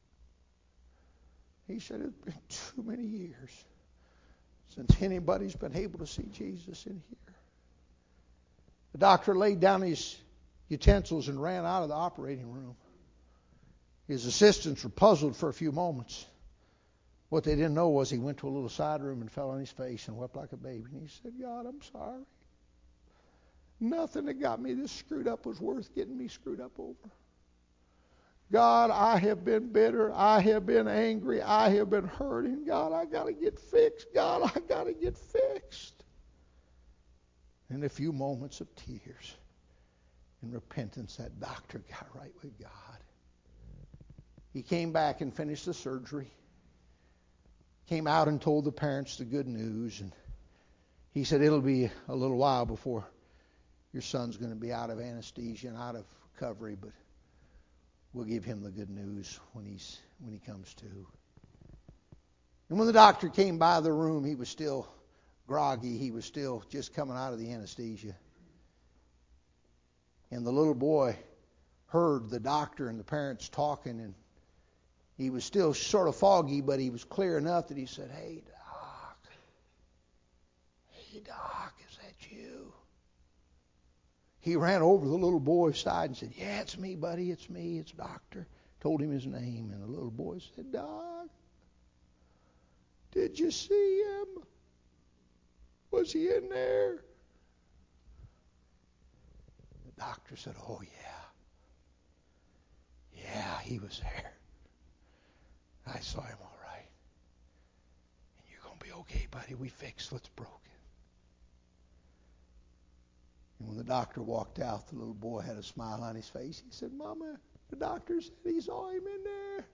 He said, it's been too many years since anybody's been able to see Jesus in here. The doctor laid down his utensils and ran out of the operating room. His assistants were puzzled for a few moments. What they didn't know was he went to a little side room and fell on his face and wept like a baby. And he said, God, I'm sorry. Nothing that got me this screwed up was worth getting me screwed up over. God, I have been bitter. I have been angry. I have been hurting. God, I got to get fixed. God, I got to get fixed. In a few moments of tears and repentance, that doctor got right with God. He came back and finished the surgery. Came out and told the parents the good news. And he said, it'll be a little while before your son's going to be out of anesthesia and out of recovery, but we'll give him the good news when he comes to. And when the doctor came by the room, he was still groggy. He was still just coming out of the anesthesia. And the little boy heard the doctor and the parents talking, and he was still sort of foggy, but he was clear enough that he said, Hey, Doc, is that you? He ran over to the little boy's side and said, Yeah, it's me, buddy. It's me. It's Doctor. Told him his name. And the little boy said, Doc, did you see him? Was he in there? The doctor said, Oh, yeah. Yeah, he was there. I saw him all right. And you're going to be okay, buddy. We fixed what's broken. And when the doctor walked out, the little boy had a smile on his face. He said, Mama, the doctor said he saw him in there.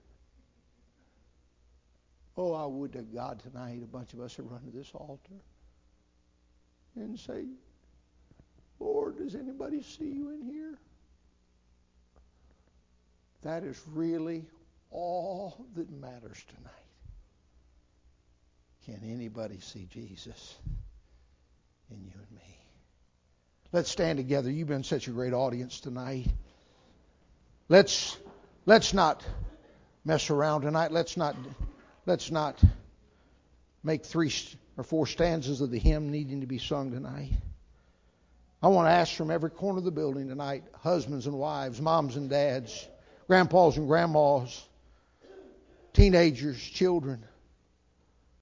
Oh, I would to God tonight a bunch of us would run to this altar and say, Lord, does anybody see you in here? That is really all that matters tonight. Can anybody see Jesus in you and me? Let's stand together. You've been such a great audience tonight. Let's not mess around tonight. Let's not make 3 or 4 stanzas of the hymn needing to be sung tonight. I want to ask from every corner of the building tonight, husbands and wives, moms and dads, grandpas and grandmas, teenagers, children,